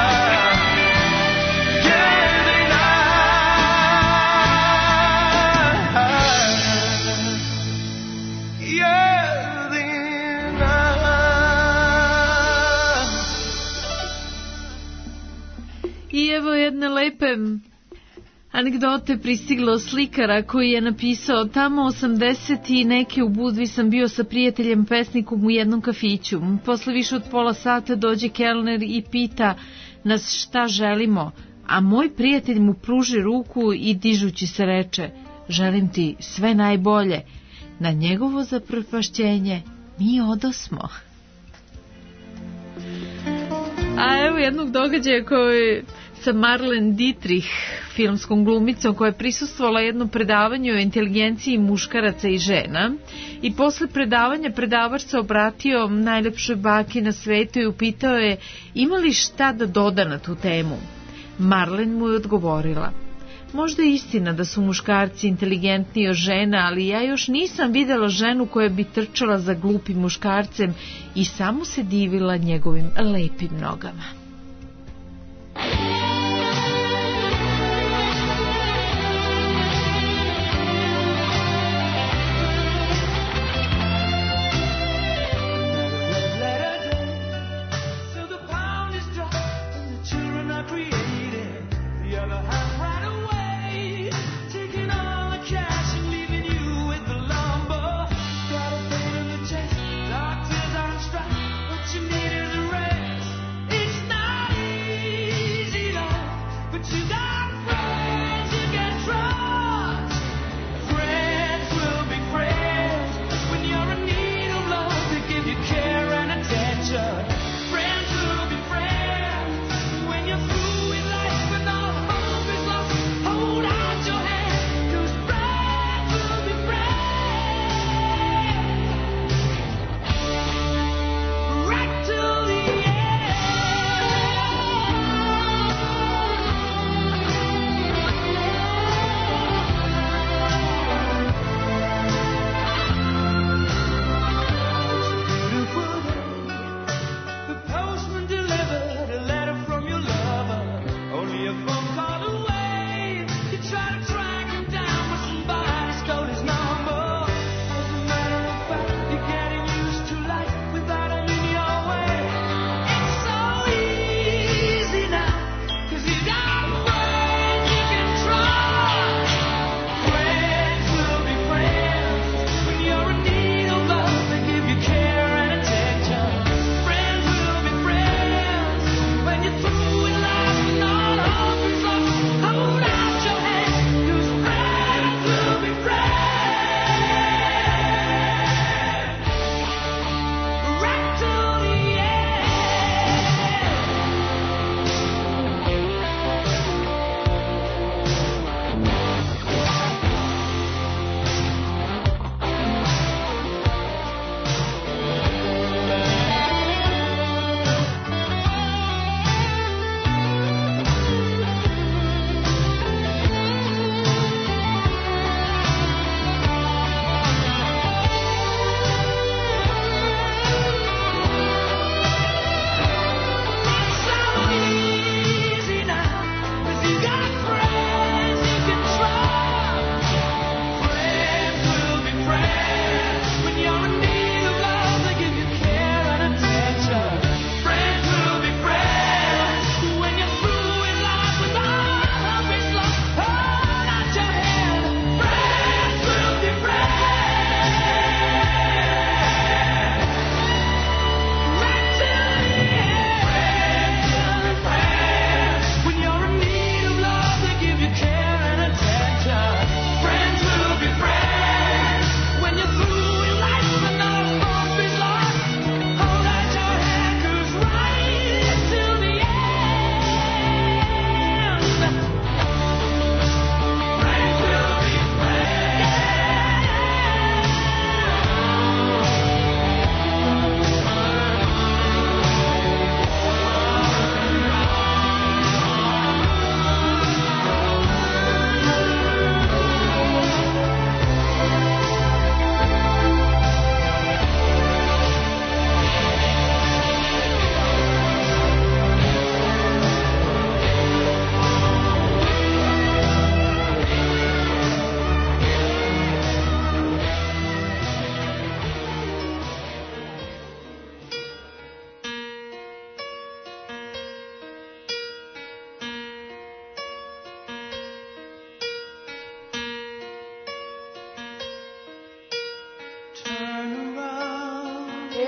Jedina. Jedina. I evo jedne lepe anegdote pristiglo slikara koji je napisao: tamo osamdeset i neke u Budvi sam bio sa prijateljem pesnikom u jednom kafiću. Posle više od pola sata dođe kelner i pita nas šta želimo, a moj prijatelj mu pruži ruku i dižući se reče: želim ti sve najbolje. Na njegovo zaprepašćenje mi odosmo. A evo jednog događaja koji sa Marlene Dietrich, filmskom glumicom koja je prisustvovala jednom predavanju o inteligenciji muškaraca i žena, i posle predavanja predavač se obratio najlepšoj baki na svetu i upitao je ima li šta da doda na tu temu. Marlene mu je odgovorila: možda je istina da su muškarci inteligentniji od žena, ali ja još nisam videla ženu koja bi trčala za glupim muškarcem i samo se divila njegovim lepim nogama. It's not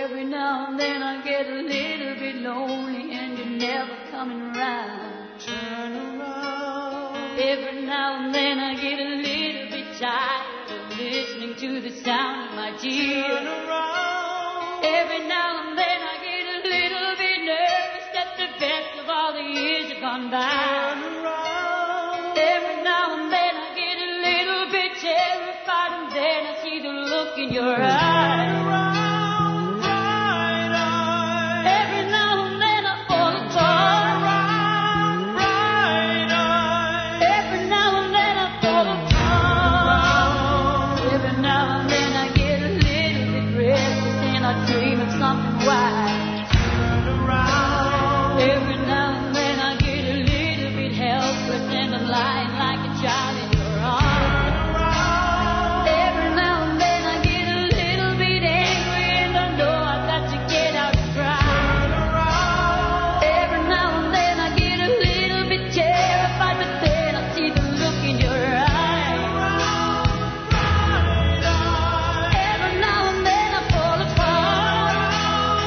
Every now and then I get a little bit lonely and you're never coming around. Turn around. Every now and then I get a little bit tired of listening to the sound of my tears. Turn around. Every now and then I get a little bit nervous that the best of all the years have gone by. Turn around. Every now and then I get a little bit terrified and then I see the look in your eyes. Turn around, bright eyes. Every now and then I fall apart. Turn around, bright eyes. Every now and then I fall apart. Every now and then I get a little bit restless and I dream of something wise. Turn around. Every now and then I get a little bit helpless and I'm lying like a child in your arms. Turn around. Every now and then I get a little bit angry and I know I've got to get out and cry. Turn around. Every now and then I get a little bit terrified, but then I see the look in your eyes. Bright eyes. Every now and then I fall apart.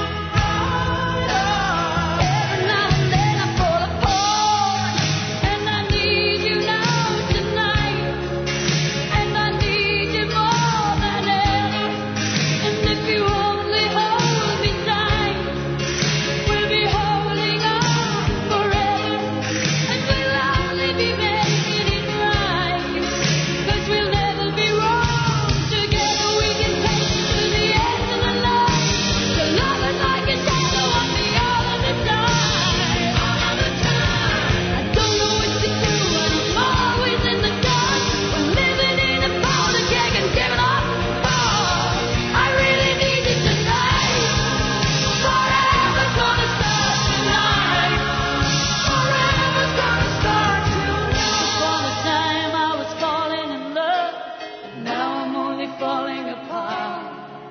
Every now and then I fall apart. And I need you now tonight. And I need you more than ever. And if you only hold me tight, we'll be holding on forever. And we'll only be making it right. 'Cause we'll never be wrong together. We can take it to the end of the night. The love is like a shadow on me all of the time. All of the time. I don't know what to do and I'm always in the dark. I'm living in a powder keg and giving up fall. I really need you tonight. Forever's gonna start tonight. Forever's gonna start tonight. Upon a time I was falling in love, but now I'm only falling apart.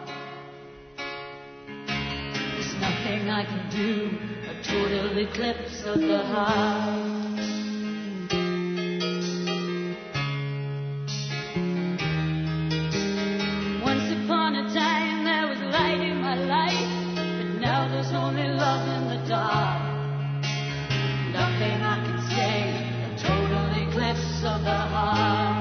There's nothing I can do, a total eclipse of the heart. Once upon a time there was light in my life, but now there's only love in the dark. Nothing I can say, a total eclipse of the heart.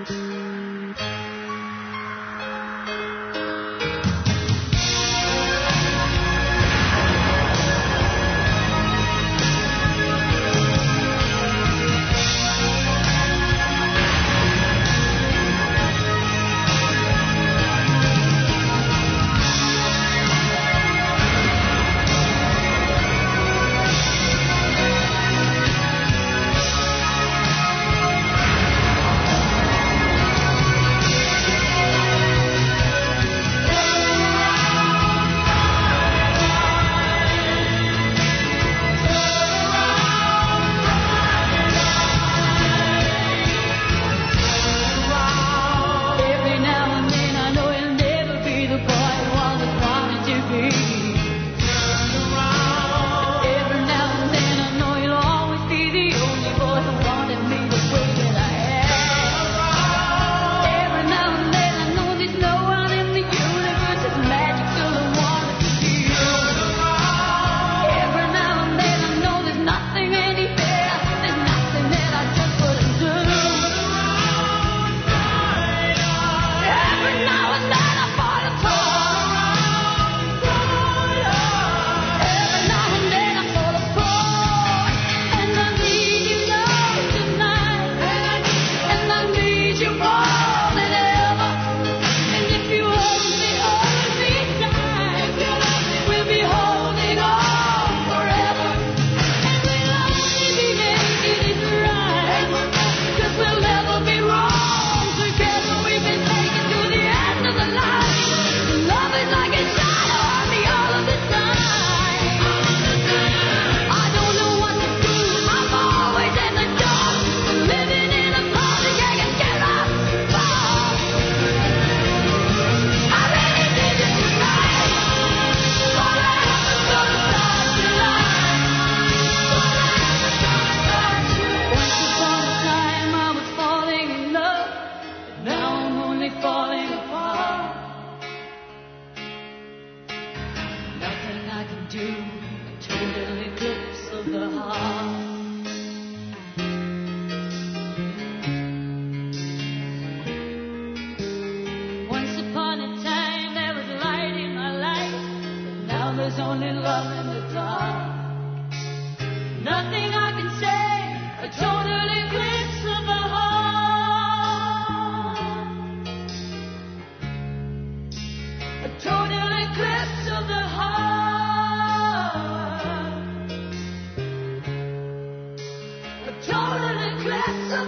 Turn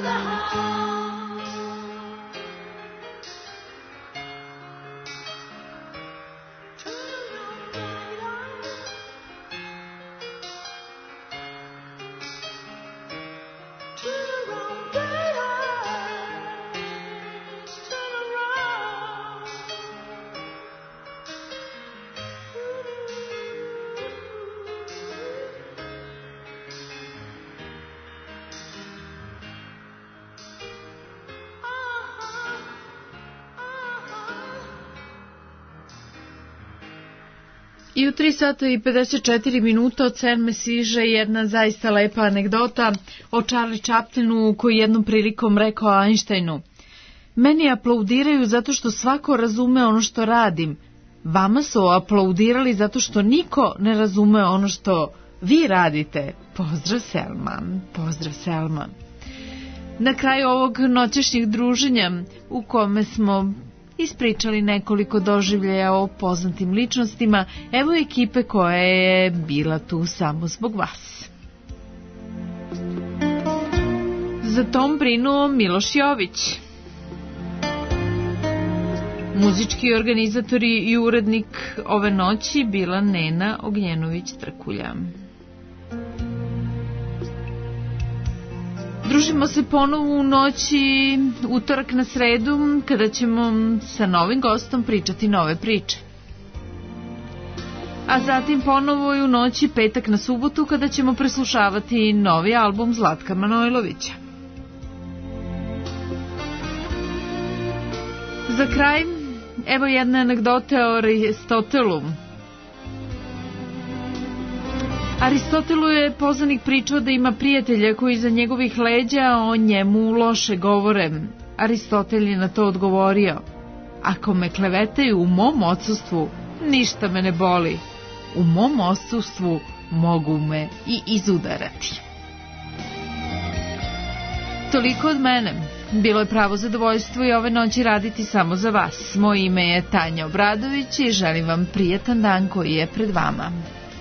I u tri sata i pedeset četiri minuta od sedme siže jedna zaista lepa anegdota o Charlie Chaplinu koji jednom prilikom rekao Einsteinu: meni aplaudiraju zato što svako razume ono što radim. Vama su aplaudirali zato što niko ne razume ono što vi radite. Pozdrav Selma, pozdrav Selma. Na kraju ovog noćešnjeg druženja u kome smo ispričali nekoliko doživljaja o poznatim ličnostima, evo ekipe koja je bila tu samo zbog vas. Za tom brinuo Miloš Jović. Muzički organizatori i urednik ove noći bila Nena Ognjenović-Trkulja. Družimo se ponovo u noći utorak na sredu, kada ćemo sa novim gostom pričati nove priče. A zatim ponovo i u noći petak na subotu, kada ćemo preslušavati novi album Zlatka Manojlovića. Za kraj, evo jedne anegdote o Aristotelu. Aristotelu je poznanik pričao da ima prijatelja koji iza njegovih leđa o njemu loše govore. Aristotel je na to odgovorio: ako me klevetaju u mom odsustvu, ništa me ne boli. U mom odsustvu mogu me i izudarati. Toliko od mene. Bilo je pravo zadovoljstvo i ove noći raditi samo za vas. Moje ime je Tanja Obradović i želim vam prijatan dan koji je pred vama.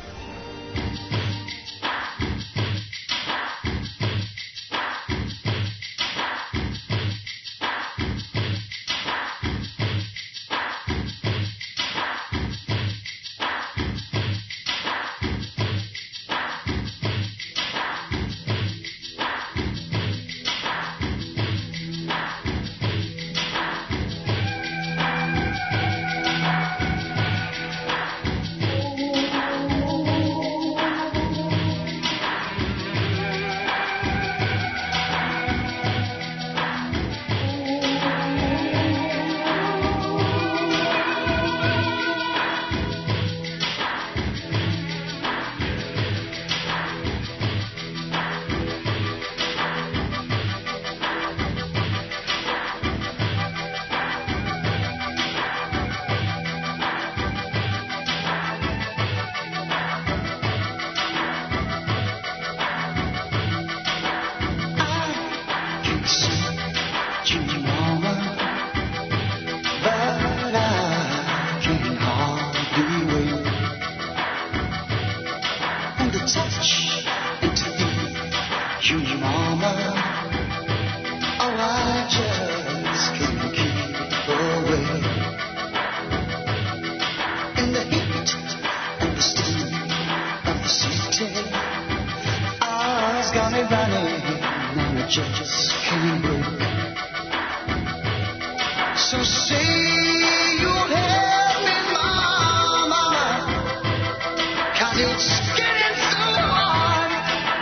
So say you'll help me, mama, 'cause it's getting so hard.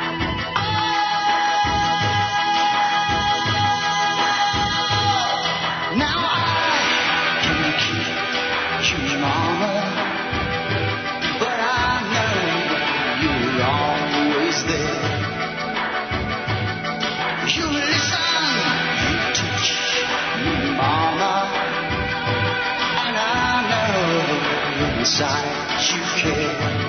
Oh, now I can keep you, mama, but I know you're always there. You listen, you teach me, mama, and I know inside you care.